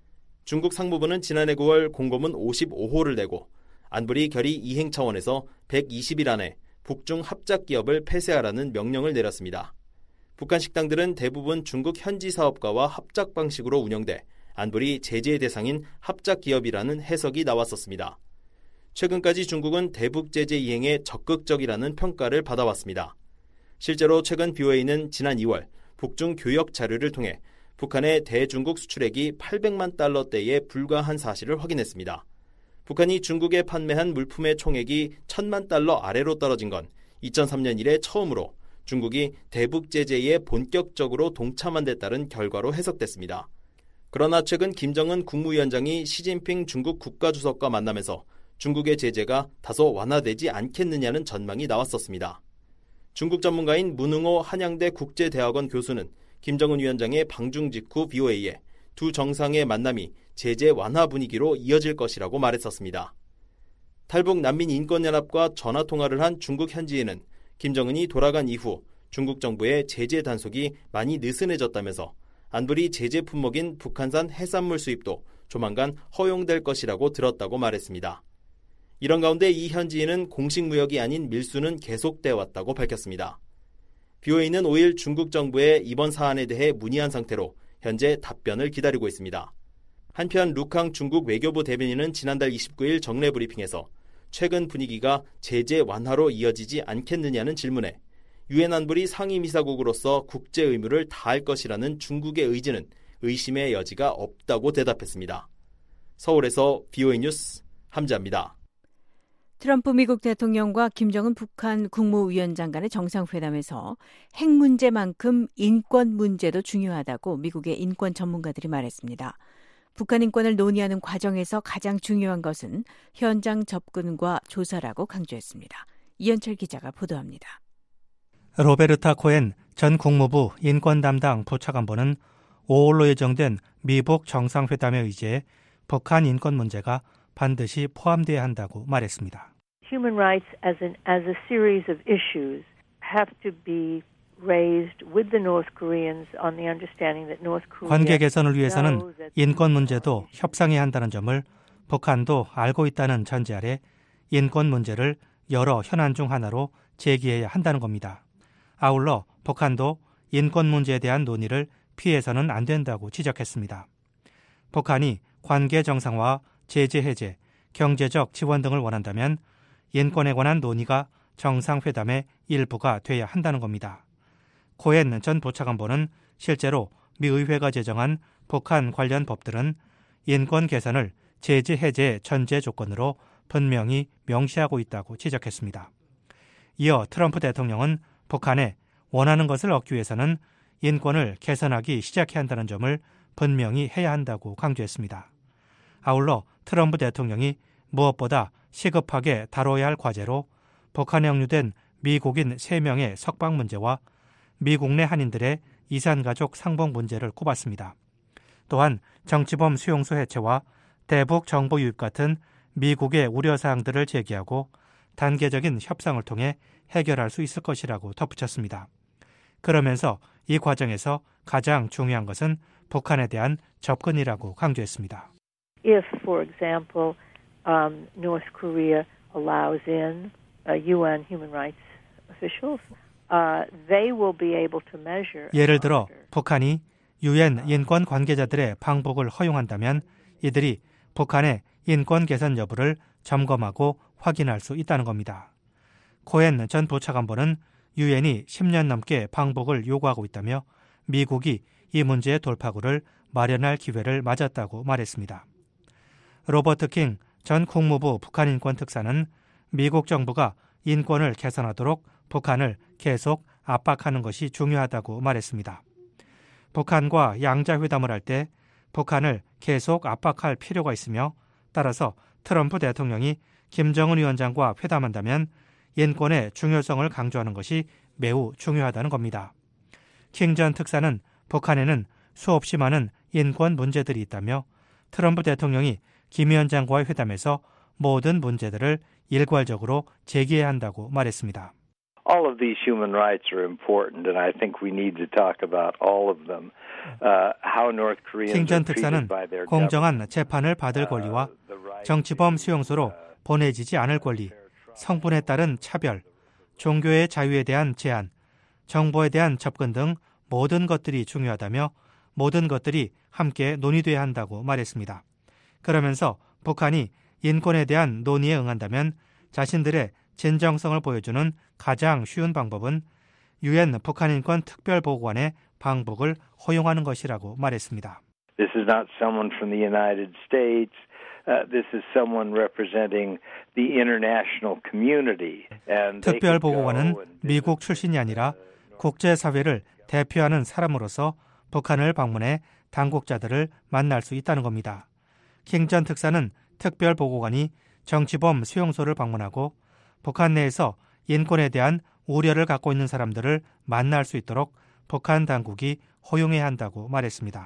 중국 상무부는 지난해 구월 공고문 오십오호를 내고 안보리 결의 이행 차원에서 백이십 일 안에 북중 합작 기업을 폐쇄하라는 명령을 내렸습니다. 북한 식당들은 대부분 중국 현지 사업가와 합작 방식으로 운영돼 안보리 제재 대상인 합작 기업이라는 해석이 나왔었습니다. 최근까지 중국은 대북 제재 이행에 적극적이라는 평가를 받아왔습니다. 실제로 최근 브이오에이는 지난 이월 북중 교역 자료를 통해 북한의 대중국 수출액이 팔백만 달러대에 불과한 사실을 확인했습니다. 북한이 중국에 판매한 물품의 총액이 천만 달러 아래로 떨어진 건 이천삼년 이래 처음으로 중국이 대북 제재에 본격적으로 동참한 데 따른 결과로 해석됐습니다. 그러나 최근 김정은 국무위원장이 시진핑 중국 국가주석과 만나면서 중국의 제재가 다소 완화되지 않겠느냐는 전망이 나왔었습니다. 중국 전문가인 문흥호 한양대 국제대학원 교수는 김정은 위원장의 방중 직후 브이오에이에 두 정상의 만남이 제재 완화 분위기로 이어질 것이라고 말했었습니다. 탈북 난민인권연합과 전화통화를 한 중국 현지인은 김정은이 돌아간 이후 중국 정부의 제재 단속이 많이 느슨해졌다면서 안보리 제재 품목인 북한산 해산물 수입도 조만간 허용될 것이라고 들었다고 말했습니다. 이런 가운데 이 현지인은 공식 무역이 아닌 밀수는 계속돼 왔다고 밝혔습니다. 브이오에이는 오 일 중국 정부의 이번 사안에 대해 문의한 상태로 현재 답변을 기다리고 있습니다. 한편 루캉 중국 외교부 대변인은 지난달 이십구일 정례 브리핑에서 최근 분위기가 제재 완화로 이어지지 않겠느냐는 질문에 유엔 안보리 상임이사국으로서 국제 의무를 다할 것이라는 중국의 의지는 의심의 여지가 없다고 대답했습니다. 서울에서 비오에이 뉴스 함자입니다. 트럼프 미국 대통령과 김정은 북한 국무위원장 간의 정상회담에서 핵 문제만큼 인권 문제도 중요하다고 미국의 인권 전문가들이 말했습니다. 북한 인권을 논의하는 과정에서 가장 중요한 것은 현장 접근과 조사라고 강조했습니다. 이현철 기자가 보도합니다. 로베르타 코엔 전 국무부 인권 담당 부차관보는 오월로 예정된 미북 정상회담에 의지해 북한 인권 문제가 반드시 포함돼야 한다고 말했습니다. Human rights as an as a series of issues have to be raised with the North Koreans on the understanding that North Korea 관계 개선을 위해서는 인권 문제도 협상해야 한다는 점을 북한도 알고 있다는 전제 아래 인권 문제를 여러 현안 중 하나로 제기해야 한다는 겁니다. 아울러 북한도 인권 문제에 대한 논의를 피해서는 안 된다고 지적했습니다. 북한이 관계 정상화, 제재 해제, 경제적 지원 등을 원한다면 인권에 관한 논의가 정상회담의 일부가 돼야 한다는 겁니다. 코엔 전 부차관보는 실제로 미 의회가 제정한 북한 관련 법들은 인권 개선을 제재 해제 전제 조건으로 분명히 명시하고 있다고 지적했습니다. 이어 트럼프 대통령은 북한에 원하는 것을 얻기 위해서는 인권을 개선하기 시작해야 한다는 점을 분명히 해야 한다고 강조했습니다. 아울러 트럼프 대통령이 무엇보다 시급하게 다뤄야 할 과제로 북한에 억류된 미국인 세 명의 석방 문제와 미국 내 한인들의 이산가족 상봉 문제를 꼽았습니다. 또한 정치범 수용소 해체와 대북 정보 유입 같은 미국의 우려사항들을 제기하고 단계적인 협상을 통해 해결할 수 있을 것이라고 덧붙였습니다. 그러면서 이 과정에서 가장 중요한 것은 북한에 대한 접근이라고 강조했습니다. If, for example, um, North Korea allows in uh, 유엔 human rights officials, uh, they will be able to measure. 예를 들어 북한이 유엔 인권 관계자들의 방북을 허용한다면 이들이 북한의 인권 개선 여부를 점검하고 확인할 수 있다는 겁니다. 코엔 전 부차관보는 유엔이 십 년 넘게 방북을 요구하고 있다며 미국이 이 문제의 돌파구를 마련할 기회를 맞았다고 말했습니다. 로버트 킹 전 국무부 북한 인권 특사는 미국 정부가 인권을 개선하도록 북한을 계속 압박하는 것이 중요하다고 말했습니다. 북한과 양자회담을 할 때 북한을 계속 압박할 필요가 있으며 따라서 트럼프 대통령이 김정은 위원장과 회담한다면 인권의 중요성을 강조하는 것이 매우 중요하다는 겁니다. 킹 전 특사는 북한에는 수없이 많은 인권 문제들이 있다며 트럼프 대통령이 김 위원장과의 회담에서 모든 문제들을 일괄적으로 제기해야 한다고 말했습니다. All of these human rights are important, and I think we need to talk about all of them. Uh, how North Koreans 킹 전 are treated 특사는 by their 공정한 재판을 받을 권리와 정치범 수용소로 보내지지 않을 권리, 성분에 따른 차별, 종교의 자유에 대한 제한, 정보에 대한 접근 등 모든 것들이 중요하다며 모든 것들이 함께 논의돼야 한다고 말했습니다. 그러면서 북한이 인권에 대한 논의에 응한다면 자신들의 진정성을 보여주는 가장 쉬운 방법은 유엔 북한인권 특별보고관의 방북을 허용하는 것이라고 말했습니다. This is not someone from the United States. Uh, this is someone representing the international community. And 특별보고관은 미국 출신이 아니라 국제사회를 대표하는 사람으로서 북한을 방문해 당국자들을 만날 수 있다는 겁니다. 킹 전 특사는 특별보고관이 정치범 수용소를 방문하고 북한 내에서 인권에 대한 우려를 갖고 있는 사람들을 만날 수 있도록 북한 당국이 허용해야 한다고 말했습니다.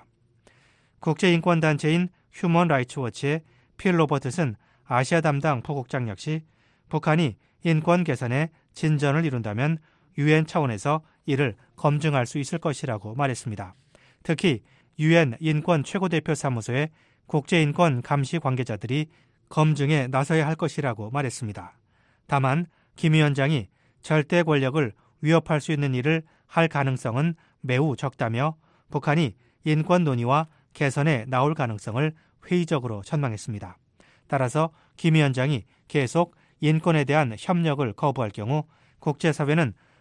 국제인권단체인 휴먼 라이츠 워치의 필 로버트슨 아시아 담당 부국장 역시 북한이 인권 개선에 진전을 이룬다면 유엔 차원에서 이를 검증할 수 있을 것이라고 말했습니다. 특히 유엔 인권 최고대표 사무소의 국제인권 감시 관계자들이 검증에 나서야 할 것이라고 말했습니다. 다만 김 위원장이 절대 권력을 위협할 수 있는 일을 할 가능성은 매우 적다며 북한이 인권 논의와 개선에 나올 가능성을 회의적으로 전망했습니다. 따라서 김 위원장이 계속 인권에 대한 협력을 거부할 경우 국제사회는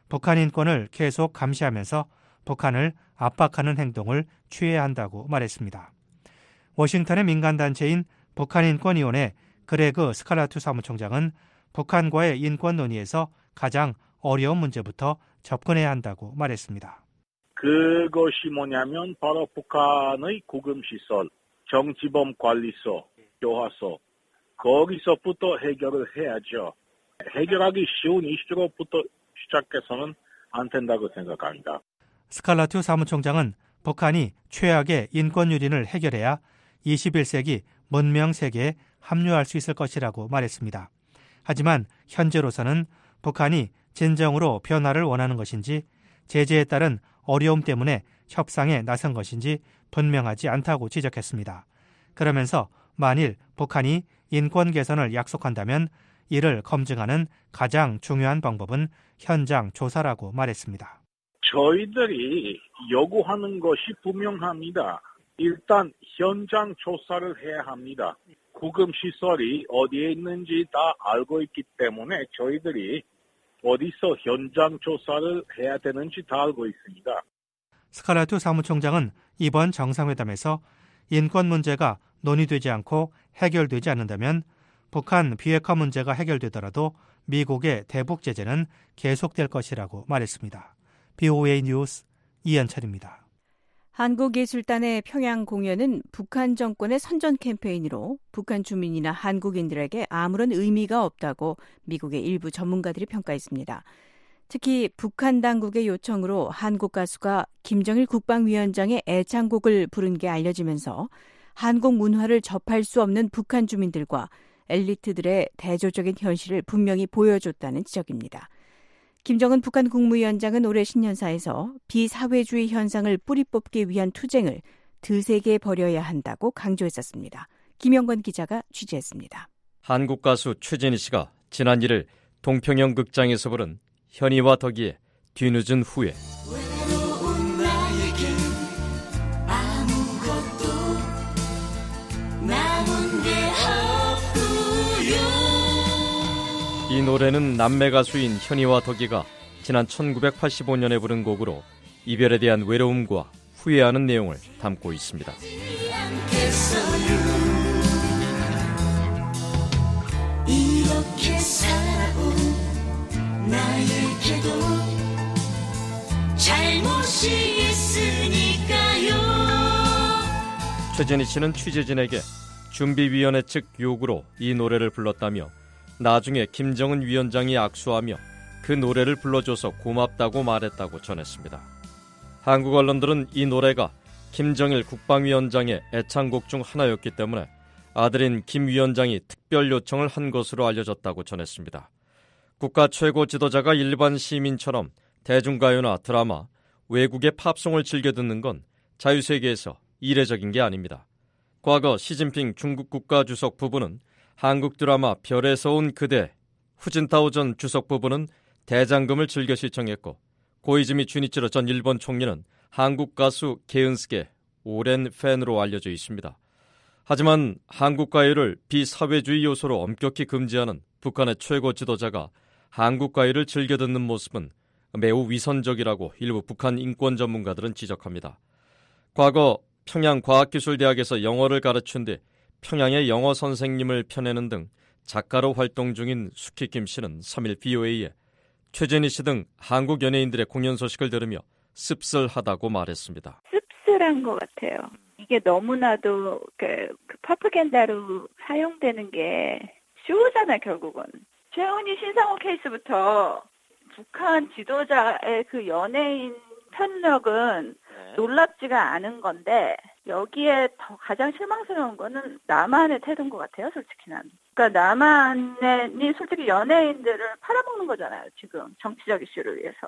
북한 인권을 계속 감시하면서 북한을 압박하는 행동을 취해야 한다고 말했습니다. 워싱턴의 민간단체인 북한인권위원회 그레그 스칼라투 사무총장은 북한과의 인권 논의에서 가장 어려운 문제부터 접근해야 한다고 말했습니다. 그것이 뭐냐면 바로 북한의 구금시설, 정치범관리소, 교화소, 거기서부터 해결을 해야죠. 해결하기 쉬운 이슈로부터 시작해서는 안 된다고 생각합니다. 스칼라투 사무총장은 북한이 최악의 인권 유린을 해결해야 이십일 세기 문명 세계에 합류할 수 있을 것이라고 말했습니다. 하지만 현재로서는 북한이 진정으로 변화를 원하는 것인지 제재에 따른 어려움 때문에 협상에 나선 것인지 분명하지 않다고 지적했습니다. 그러면서 만일 북한이 인권 개선을 약속한다면 이를 검증하는 가장 중요한 방법은 현장 조사라고 말했습니다. 저희들이 요구하는 것이 분명합니다. 일단 현장 조사를 해야 합니다. 구금시설이 어디에 있는지 다 알고 있기 때문에 저희들이 어디서 현장 조사를 해야 되는지 다 알고 있습니다. 스칼라투 사무총장은 이번 정상회담에서 인권 문제가 논의되지 않고 해결되지 않는다면 북한 비핵화 문제가 해결되더라도 미국의 대북 제재는 계속될 것이라고 말했습니다. 비오에이 뉴스 이현철입니다. 한국예술단의 평양 공연은 북한 정권의 선전 캠페인으로 북한 주민이나 한국인들에게 아무런 의미가 없다고 미국의 일부 전문가들이 평가했습니다. 특히 북한 당국의 요청으로 한국 가수가 김정일 국방위원장의 애창곡을 부른 게 알려지면서 한국 문화를 접할 수 없는 북한 주민들과 엘리트들의 대조적인 현실을 분명히 보여줬다는 지적입니다. 김정은 북한 국무위원장은 올해 신년사에서 비사회주의 현상을 뿌리 뽑기 위한 투쟁을 드세게 벌여야 한다고 강조했었습니다. 김영건 기자가 취재했습니다. 한국 가수 최진희 씨가 지난 일 일 동평영 극장에서 부른 현이와 덕이의 뒤늦은 후회. 외로운 나에겐 아무것도 남은 게 없구요. 이 노래는 남매 가수인 현이와 덕이가 지난 천구백팔십오 년에 부른 곡으로 이별에 대한 외로움과 후회하는 내용을 담고 있습니다. 이렇게 살아온 나에게도 잘못이 있으니까요. 최진희 씨는 취재진에게 준비위원회 측 요구로 이 노래를 불렀다며 나중에 김정은 위원장이 악수하며 그 노래를 불러줘서 고맙다고 말했다고 전했습니다. 한국 언론들은 이 노래가 김정일 국방위원장의 애창곡 중 하나였기 때문에 아들인 김 위원장이 특별 요청을 한 것으로 알려졌다고 전했습니다. 국가 최고 지도자가 일반 시민처럼 대중가요나 드라마, 외국의 팝송을 즐겨 듣는 건 자유세계에서 이례적인 게 아닙니다. 과거 시진핑 중국 국가주석 부부는 한국 드라마 별에서 온 그대, 후진타오 전 주석 부부는 대장금을 즐겨 시청했고 고이즈미 주니치로 전 일본 총리는 한국 가수 게은스게 오랜 팬으로 알려져 있습니다. 하지만 한국 가요를 비사회주의 요소로 엄격히 금지하는 북한의 최고 지도자가 한국 가요를 즐겨 듣는 모습은 매우 위선적이라고 일부 북한 인권 전문가들은 지적합니다. 과거 평양과학기술대학에서 영어를 가르친 뒤 평양의 영어 선생님을 펴내는 등 작가로 활동 중인 수키 김 씨는 삼 일 비오에이에 최진희 씨 등 한국 연예인들의 공연 소식을 들으며 씁쓸하다고 말했습니다. 씁쓸한 것 같아요. 이게 너무나도 그, 그 파프겐다로 사용되는 게 쇼잖아 결국은. 최은희 신상호 케이스부터 북한 지도자의 그 연예인 편력은 네. 놀랍지가 않은 건데 여기에 더 가장 실망스러운 거는 남한의 태도인 것 같아요. 솔직히 난. 그러니까 남한이 솔직히 연예인들을 팔아먹는 거잖아요. 지금 정치적 이슈를 위해서.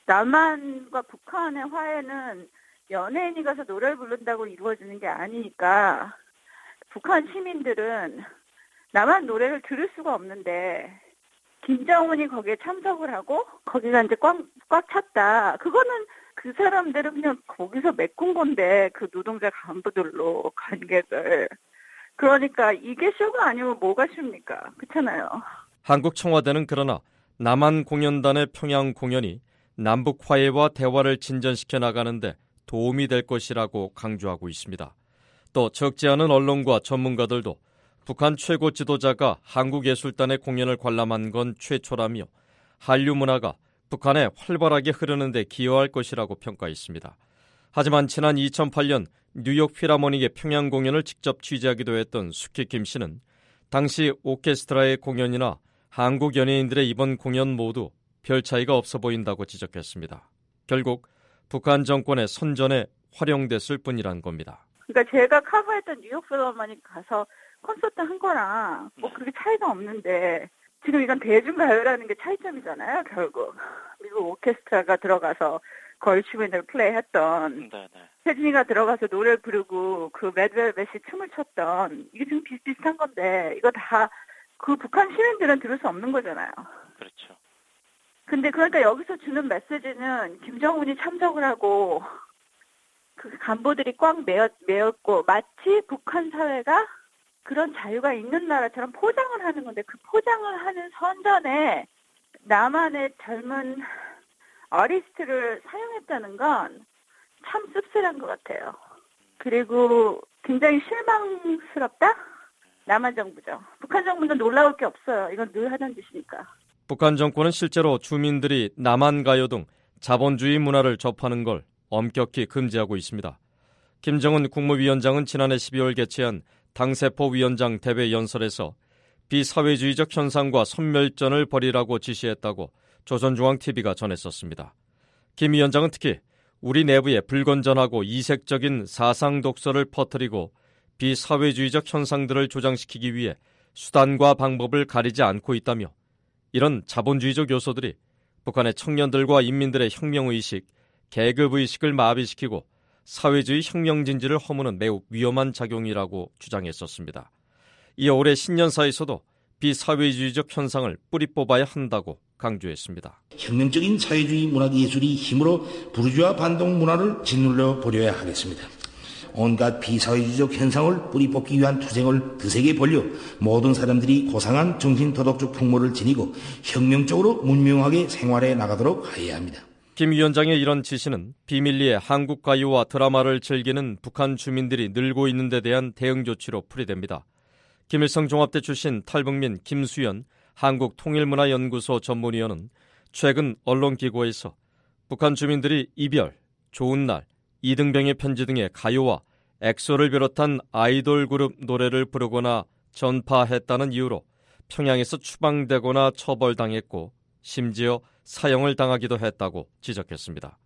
남한과 북한의 화해는 연예인이 가서 노래를 부른다고 이루어지는 게 아니니까 북한 시민들은 남한 노래를 들을 수가 없는데 김정은이 거기에 참석을 하고 거기가 이제 꽉, 꽉 찼다. 그거는 그 사람들은 그냥 거기서 메꾼 건데 그 노동자 간부들로 관객을. 그러니까 이게 쇼가 아니면 뭐가 쇼입니까? 그렇잖아요. 한국 청와대는 그러나 남한 공연단의 평양 공연이 남북 화해와 대화를 진전시켜 나가는데 도움이 될 것이라고 강조하고 있습니다. 또 적지 않은 언론과 전문가들도 북한 최고 지도자가 한국예술단의 공연을 관람한 건 최초라며 한류 문화가 북한에 활발하게 흐르는 데 기여할 것이라고 평가했습니다. 하지만 지난 이천팔 년 뉴욕 필하모닉의 평양 공연을 직접 취재하기도 했던 수키 김 씨는 당시 오케스트라의 공연이나 한국 연예인들의 이번 공연 모두 별 차이가 없어 보인다고 지적했습니다. 결국 북한 정권의 선전에 활용됐을 뿐이란 겁니다. 그러니까 제가 커버했던 뉴욕 필하모닉 가서 콘서트 한 거랑 뭐 그렇게 차이가 없는데 지금 이건 대중가요라는 게 차이점이잖아요, 결국. 미국 오케스트라가 들어가서 걸슈민을 플레이했던 혜진이가 들어가서 노래를 부르고 그 레드벨벳이 춤을 췄던 이게 지금 비슷비슷한 건데 이거 다 그 북한 시민들은 들을 수 없는 거잖아요. 그렇죠. 근데 그러니까 여기서 주는 메시지는 김정은이 참석을 하고 그 간부들이 꽉 메었, 메었고 마치 북한 사회가 그런 자유가 있는 나라처럼 포장을 하는 건데 그 포장을 하는 선전에 남한의 젊은 아티스트를 사용했다는 건 참 씁쓸한 것 같아요. 그리고 굉장히 실망스럽다? 남한 정부죠. 북한 정부는 놀라울 게 없어요. 이건 늘 하던 짓이니까. 북한 정권은 실제로 주민들이 남한 가요 등 자본주의 문화를 접하는 걸 엄격히 금지하고 있습니다. 김정은 국무위원장은 지난해 십이월 개최한 당세포 위원장 대회 연설에서 비사회주의적 현상과 선멸전을 벌이라고 지시했다고 조선중앙티비가 전했었습니다. 김 위원장은 특히 우리 내부에 불건전하고 이색적인 사상 독서를 퍼뜨리고 비사회주의적 현상들을 조장시키기 위해 수단과 방법을 가리지 않고 있다며 이런 자본주의적 요소들이 북한의 청년들과 인민들의 혁명의식, 계급의식을 마비시키고 사회주의 혁명진지를 허무는 매우 위험한 작용이라고 주장했었습니다. 이어 올해 신년사에서도 비사회주의적 현상을 뿌리 뽑아야 한다고 강조했습니다. 혁명적인 사회주의 문화예술이 힘으로 부르주아 반동 문화를 짓눌러 버려야 하겠습니다. 온갖 비사회주의적 현상을 뿌리 뽑기 위한 투쟁을 드세게 벌려 모든 사람들이 고상한 정신도덕적 풍모를 지니고 혁명적으로 문명하게 생활해 나가도록 해야 합니다. 김 위원장의 이런 지시는 비밀리에 한국 가요와 드라마를 즐기는 북한 주민들이 늘고 있는 데 대한 대응 조치로 풀이됩니다. 김일성 종합대 출신 탈북민 김수연 한국통일문화연구소 전문위원은 최근 언론기고에서 북한 주민들이 이별, 좋은 날, 이등병의 편지 등의 가요와 엑소를 비롯한 아이돌 그룹 노래를 부르거나 전파했다는 이유로 평양에서 추방되거나 처벌당했고 심지어 사형을 당하기도 했다고 지적했습니다.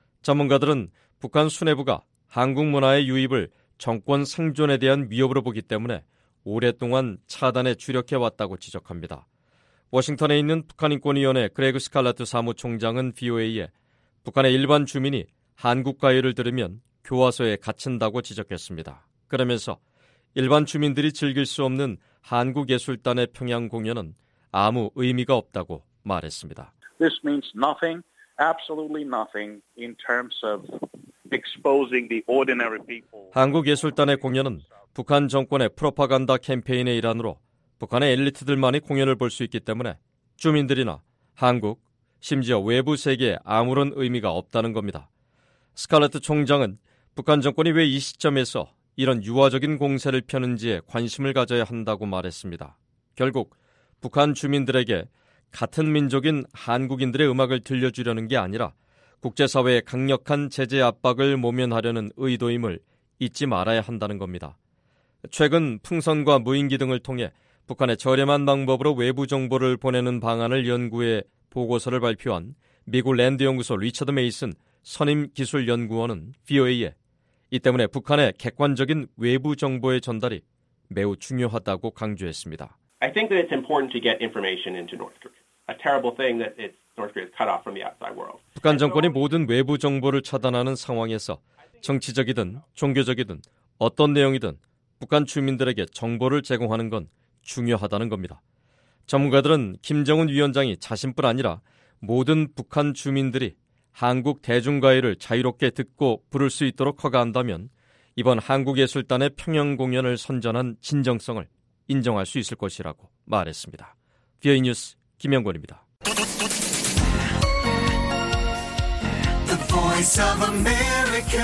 전문가들은 북한 수뇌부가 한국 문화의 유입을 정권 생존에 대한 위협으로 보기 때문에 오랫동안 차단에 주력해왔다고 지적합니다. 워싱턴에 있는 북한인권위원회 그레그 스칼라트 사무총장은 브이오에이에 북한의 일반 주민이 한국 가요를 들으면 교화소에 갇힌다고 지적했습니다. 그러면서 일반 주민들이 즐길 수 없는 한국예술단의 평양 공연은 아무 의미가 없다고 말했습니다. This means nothing, absolutely nothing in terms of exposing the ordinary people. 한국예술단의 공연은 북한 정권의 프로파간다 캠페인의 일환으로 북한의 엘리트들만이 공연을 볼 수 있기 때문에 주민들이나 한국, 심지어 외부 세계에 아무런 의미가 없다는 겁니다. 스칼레트 총장은 북한 정권이 왜 이 시점에서 이런 유화적인 공세를 펴는지에 관심을 가져야 한다고 말했습니다. 결국 북한 주민들에게 같은 민족인 한국인들의 음악을 들려주려는 게 아니라 국제사회의 강력한 제재 압박을 모면하려는 의도임을 잊지 말아야 한다는 겁니다. 최근 풍선과 무인기 등을 통해 북한에 저렴한 방법으로 외부 정보를 보내는 방안을 연구해 보고서를 발표한 미국 랜드 연구소 리처드 메이슨 선임기술연구원은 브이오에이에 이 때문에 북한의 객관적인 외부 정보의 전달이 매우 중요하다고 강조했습니다. I think that it's important to get information into North Korea. A terrible thing that it's, North Korea is cut off from the outside world. 북한 정권이 모든 외부 정보를 차단하는 상황에서 정치적이든 종교적이든 어떤 내용이든 북한 주민들에게 정보를 제공하는 건 중요하다는 겁니다. 전문가들은 김정은 위원장이 자신뿐 아니라 모든 북한 주민들이 한국 대중가요를 자유롭게 듣고 부를 수 있도록 허가한다면 이번 한국예술단의 평양 공연을 선전한 진정성을 인정할 수 있을 것이라고 말했습니다. 브이오에이 뉴스 김영권입니다. Voice of America,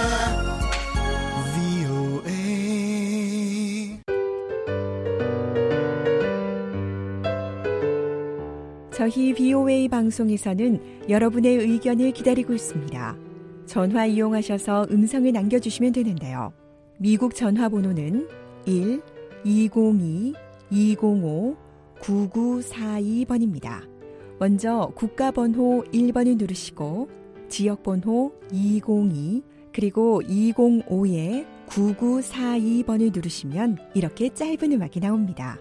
브이오에이. 저희 브이오에이 방송에서는 여러분의 의견을 기다리고 있습니다. 전화 이용하셔서 음성을 남겨주시면 되는데요. 미국 전화번호는 일 이공이 이공오 구구사이 번입니다. 먼저 국가번호 일 번을 누르시고 지역번호 이공이 그리고 이공오에 구구사이 번을 누르시면 이렇게 짧은 음악이 나옵니다.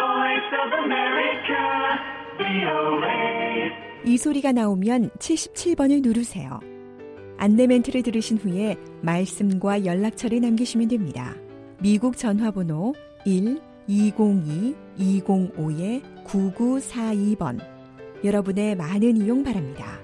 이 소리가 나오면 칠십칠 번을 누르세요. 안내 멘트를 들으신 후에 말씀과 연락처를 남기시면 됩니다. 미국 전화번호 일 이공이 이공오에 구구사이 번. 여러분의 많은 이용 바랍니다.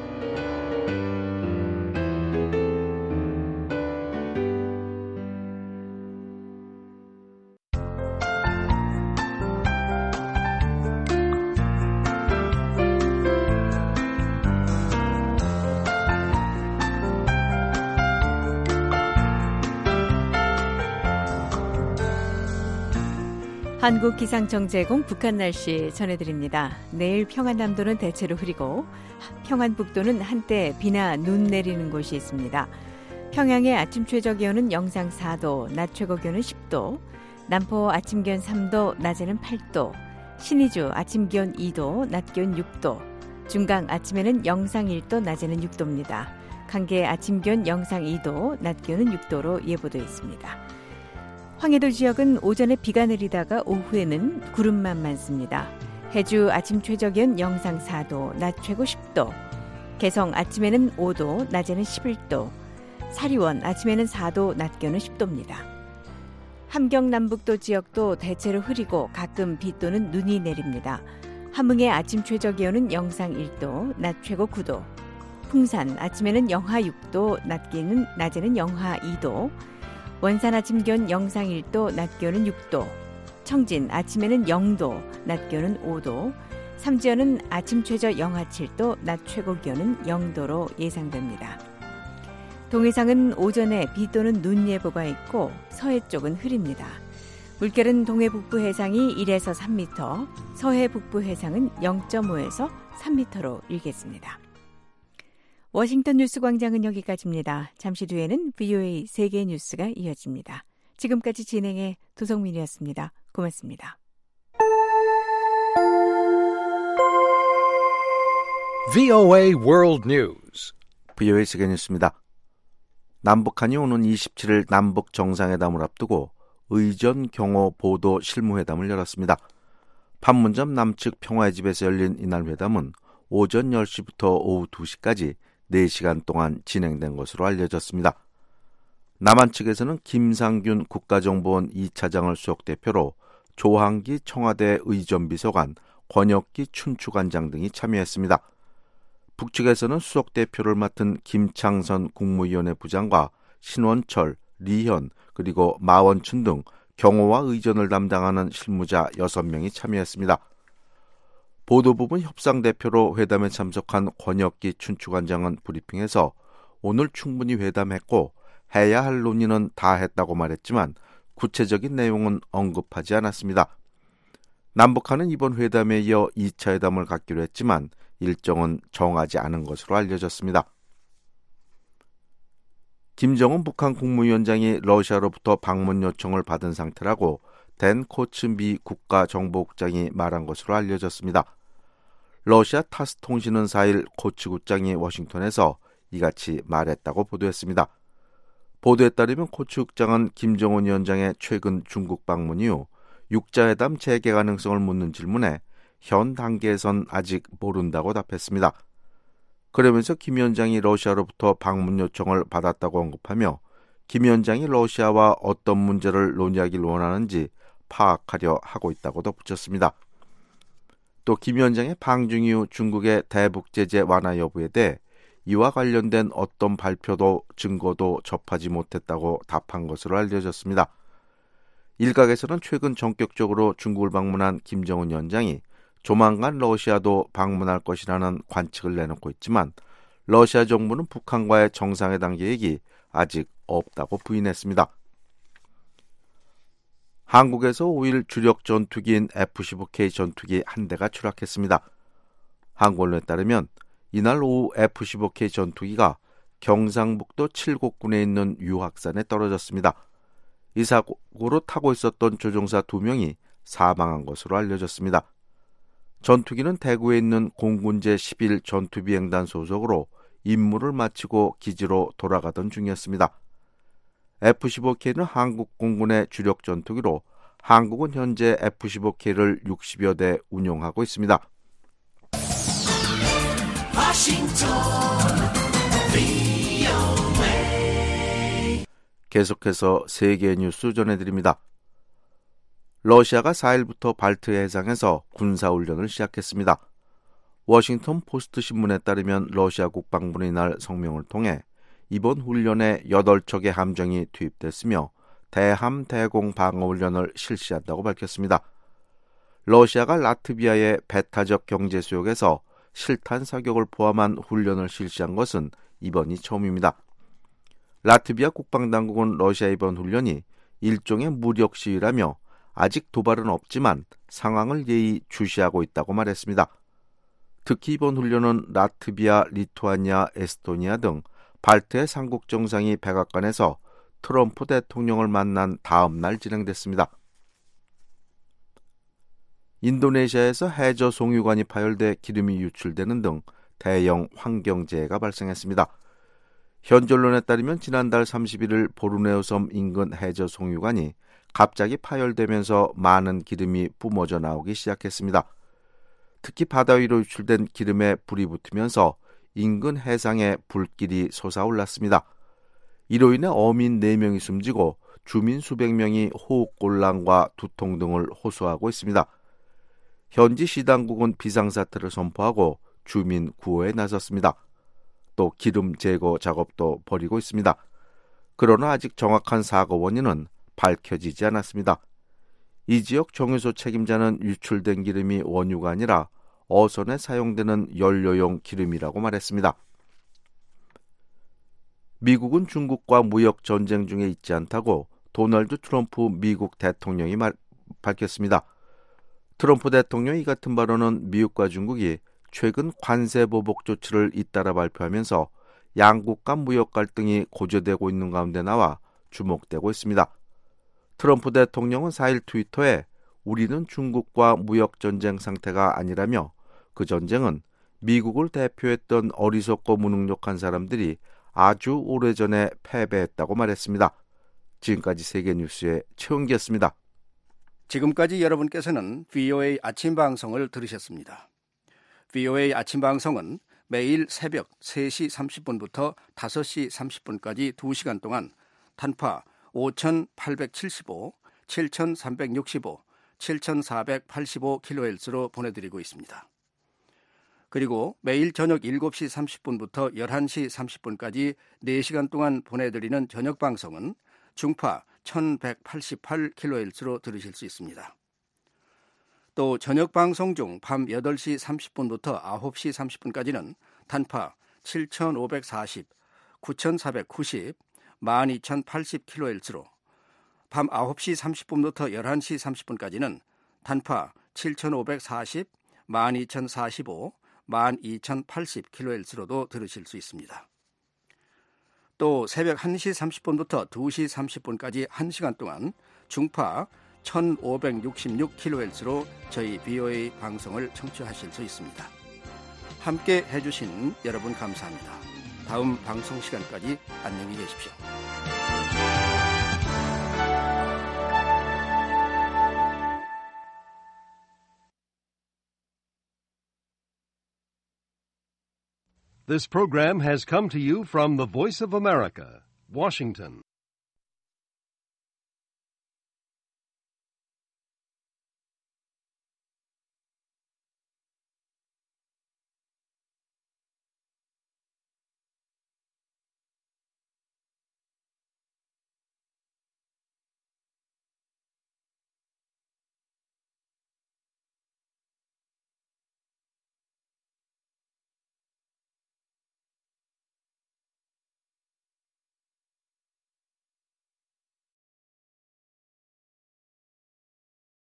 한국기상청 제공 북한 날씨 전해드립니다. 내일 평안남도는 대체로 흐리고 평안북도는 한때 비나 눈 내리는 곳이 있습니다. 평양의 아침 최저 기온은 영상 사 도, 낮 최고 기온은 십 도, 남포 아침 기온 삼 도, 낮에는 팔 도, 신의주 아침 기온 이 도, 낮 기온 육 도, 중강 아침에는 영상 일 도, 낮에는 육 도입니다. 강계 아침 기온 영상 이 도, 낮 기온은 육 도로 예보되어 있습니다. 황해도 지역은 오전에 비가 내리다가 오후에는 구름만 많습니다. 해주 아침 최저기온 영상 사 도, 낮 최고 십 도, 개성 아침에는 오 도, 낮에는 십일 도, 사리원 아침에는 사 도, 낮 기온은 십 도입니다. 함경 남북도 지역도 대체로 흐리고 가끔 비 또는 눈이 내립니다. 함흥의 아침 최저기온은 영상 일 도, 낮 최고 구 도, 풍산 아침에는 영하 육 도, 낮 기온은 낮에는 영하 이 도, 원산 아침 기온 영상 일 도, 낮 기온은 육 도, 청진 아침에는 영 도, 낮 기온은 오 도, 삼지연은 아침 최저 영하 칠 도, 낮 최고 기온은 영 도로 예상됩니다. 동해상은 오전에 비 또는 눈 예보가 있고 서해 쪽은 흐립니다. 물결은 동해 북부 해상이 일에서 삼 미터, 서해 북부 해상은 영 점 오에서 삼 미터로 일겠습니다. 워싱턴 뉴스 광장은 여기까지입니다. 잠시 뒤에는 브이오에이 세계 뉴스가 이어집니다. 지금까지 진행의 도성민이었습니다. 고맙습니다. 브이오에이 World News. 브이오에이 세계 뉴스입니다. 남북한이 오는 이십칠 일 남북 정상회담을 앞두고 의전 경호 보도 실무회담을 열었습니다. 판문점 남측 평화의 집에서 열린 이날 회담은 오전 열 시부터 오후 두 시까지 네 시간 동안 진행된 것으로 알려졌습니다. 남한 측에서는 김상균 국가정보원 이 차장을 수석대표로 조항기 청와대 의전비서관, 권혁기 춘추관장 등이 참여했습니다. 북측에서는 수석대표를 맡은 김창선 국무위원회 부장과 신원철, 리현, 그리고 마원춘 등 경호와 의전을 담당하는 실무자 여섯 명이 참여했습니다. 보도부문 협상대표로 회담에 참석한 권혁기 춘추관장은 브리핑에서 오늘 충분히 회담했고 해야 할 논의는 다 했다고 말했지만 구체적인 내용은 언급하지 않았습니다. 남북한은 이번 회담에 이어 이 차 회담을 갖기로 했지만 일정은 정하지 않은 것으로 알려졌습니다. 김정은 북한 국무위원장이 러시아로부터 방문 요청을 받은 상태라고 댄 코츠 미 국가정보국장이 말한 것으로 알려졌습니다. 러시아 타스 통신은 사 일 코츠 국장이 워싱턴에서 이같이 말했다고 보도했습니다. 보도에 따르면 코츠 국장은 김정은 위원장의 최근 중국 방문 이후 육자회담 재개 가능성을 묻는 질문에 현 단계에선 아직 모른다고 답했습니다. 그러면서 김 위원장이 러시아로부터 방문 요청을 받았다고 언급하며 김 위원장이 러시아와 어떤 문제를 논의하길 원하는지 파악하려 하고 있다고 덧붙였습니다. 또 김 위원장의 방중 이후 중국의 대북 제재 완화 여부에 대해 이와 관련된 어떤 발표도 증거도 접하지 못했다고 답한 것으로 알려졌습니다. 일각에서는 최근 전격적으로 중국을 방문한 김정은 위원장이 조만간 러시아도 방문할 것이라는 관측을 내놓고 있지만 러시아 정부는 북한과의 정상회담 계획이 아직 없다고 부인했습니다. 한국에서 오일 주력 전투기인 에프 십오 케이 전투기 한 대가 추락했습니다. 한국 언론에 따르면 이날 오후 에프 십오 케이 전투기가 경상북도 칠곡군에 있는 유학산에 떨어졌습니다. 이 사고로 타고 있었던 조종사 두 명이 사망한 것으로 알려졌습니다. 전투기는 대구에 있는 공군 제십일 전투비행단 소속으로 임무를 마치고 기지로 돌아가던 중이었습니다. 에프 십오 케이는 한국 공군의 주력 전투기로 한국은 현재 에프 십오 케이를 육십여 대 운용하고 있습니다. 계속해서 세계 뉴스 전해드립니다. 러시아가 사일부터 발트 해상에서 군사훈련을 시작했습니다. 워싱턴 포스트 신문에 따르면 러시아 국방부는 이날 성명을 통해 이번 훈련에 여덟 척의 함정이 투입됐으며 대함 대공 방어훈련을 실시한다고 밝혔습니다. 러시아가 라트비아의 배타적 경제 수역에서 실탄 사격을 포함한 훈련을 실시한 것은 이번이 처음입니다. 라트비아 국방당국은 러시아 이번 훈련이 일종의 무력 시위라며 아직 도발은 없지만 상황을 예의 주시하고 있다고 말했습니다. 특히 이번 훈련은 라트비아, 리투아니아, 에스토니아 등 발트의 삼국 정상이 백악관에서 트럼프 대통령을 만난 다음 날 진행됐습니다. 인도네시아에서 해저 송유관이 파열돼 기름이 유출되는 등 대형 환경재해가 발생했습니다. 현지 언론에 따르면 지난달 삼십일일 보르네오 섬 인근 해저 송유관이 갑자기 파열되면서 많은 기름이 뿜어져 나오기 시작했습니다. 특히 바다 위로 유출된 기름에 불이 붙으면서 인근 해상에 불길이 솟아올랐습니다. 이로 인해 어민 네 명이 숨지고 주민 수백 명이 호흡곤란과 두통 등을 호소하고 있습니다. 현지 시당국은 비상사태를 선포하고 주민 구호에 나섰습니다. 또 기름 제거 작업도 벌이고 있습니다. 그러나 아직 정확한 사고 원인은 밝혀지지 않았습니다. 이 지역 정유소 책임자는 유출된 기름이 원유가 아니라 어선에 사용되는 연료용 기름이라고 말했습니다. 미국은 중국과 무역 전쟁 중에 있지 않다고 도널드 트럼프 미국 대통령이 말, 밝혔습니다. 트럼프 대통령이 이 같은 발언은 미국과 중국이 최근 관세 보복 조치를 잇따라 발표하면서 양국 간 무역 갈등이 고조되고 있는 가운데 나와 주목되고 있습니다. 트럼프 대통령은 사일 트위터에 우리는 중국과 무역 전쟁 상태가 아니라며 그 전쟁은 미국을 대표했던 어리석고 무능력한 사람들이 아주 오래전에 패배했다고 말했습니다. 지금까지 세계뉴스의 최은기였습니다. 지금까지 여러분께서는 브이오에이 아침 방송을 들으셨습니다. 브이오에이 아침 방송은 매일 새벽 세 시 삼십 분부터 다섯 시 삼십 분까지 두 시간 동안 단파 오천팔백칠십오, 칠천삼백육십오, 칠천사백팔십오 킬로헤르츠로 보내드리고 있습니다. 그리고 매일 저녁 일곱 시 삼십 분부터 열한 시 삼십 분까지 네 시간 동안 보내드리는 저녁 방송은 중파 천백팔십팔 킬로헤르츠로 들으실 수 있습니다. 또 저녁 방송 중 밤 여덟 시 삼십 분부터 아홉 시 삼십 분까지는 단파 칠천오백사십, 구천사백구십, 만 이천팔십 킬로헤르츠로 밤 아홉 시 삼십 분부터 열한 시 삼십 분까지는 단파 칠천오백사십, 만 이천사십오, 만 이천팔십 킬로헤르츠로도 들으실 수 있습니다. 또 새벽 한 시 삼십 분부터 두 시 삼십 분까지 한 시간 동안 중파 천오백육십육 킬로헤르츠로 저희 브이오에이 방송을 청취하실 수 있습니다. 함께 해주신 여러분 감사합니다. 다음 방송 시간까지 안녕히 계십시오. This program has come to you from the Voice of America, Washington.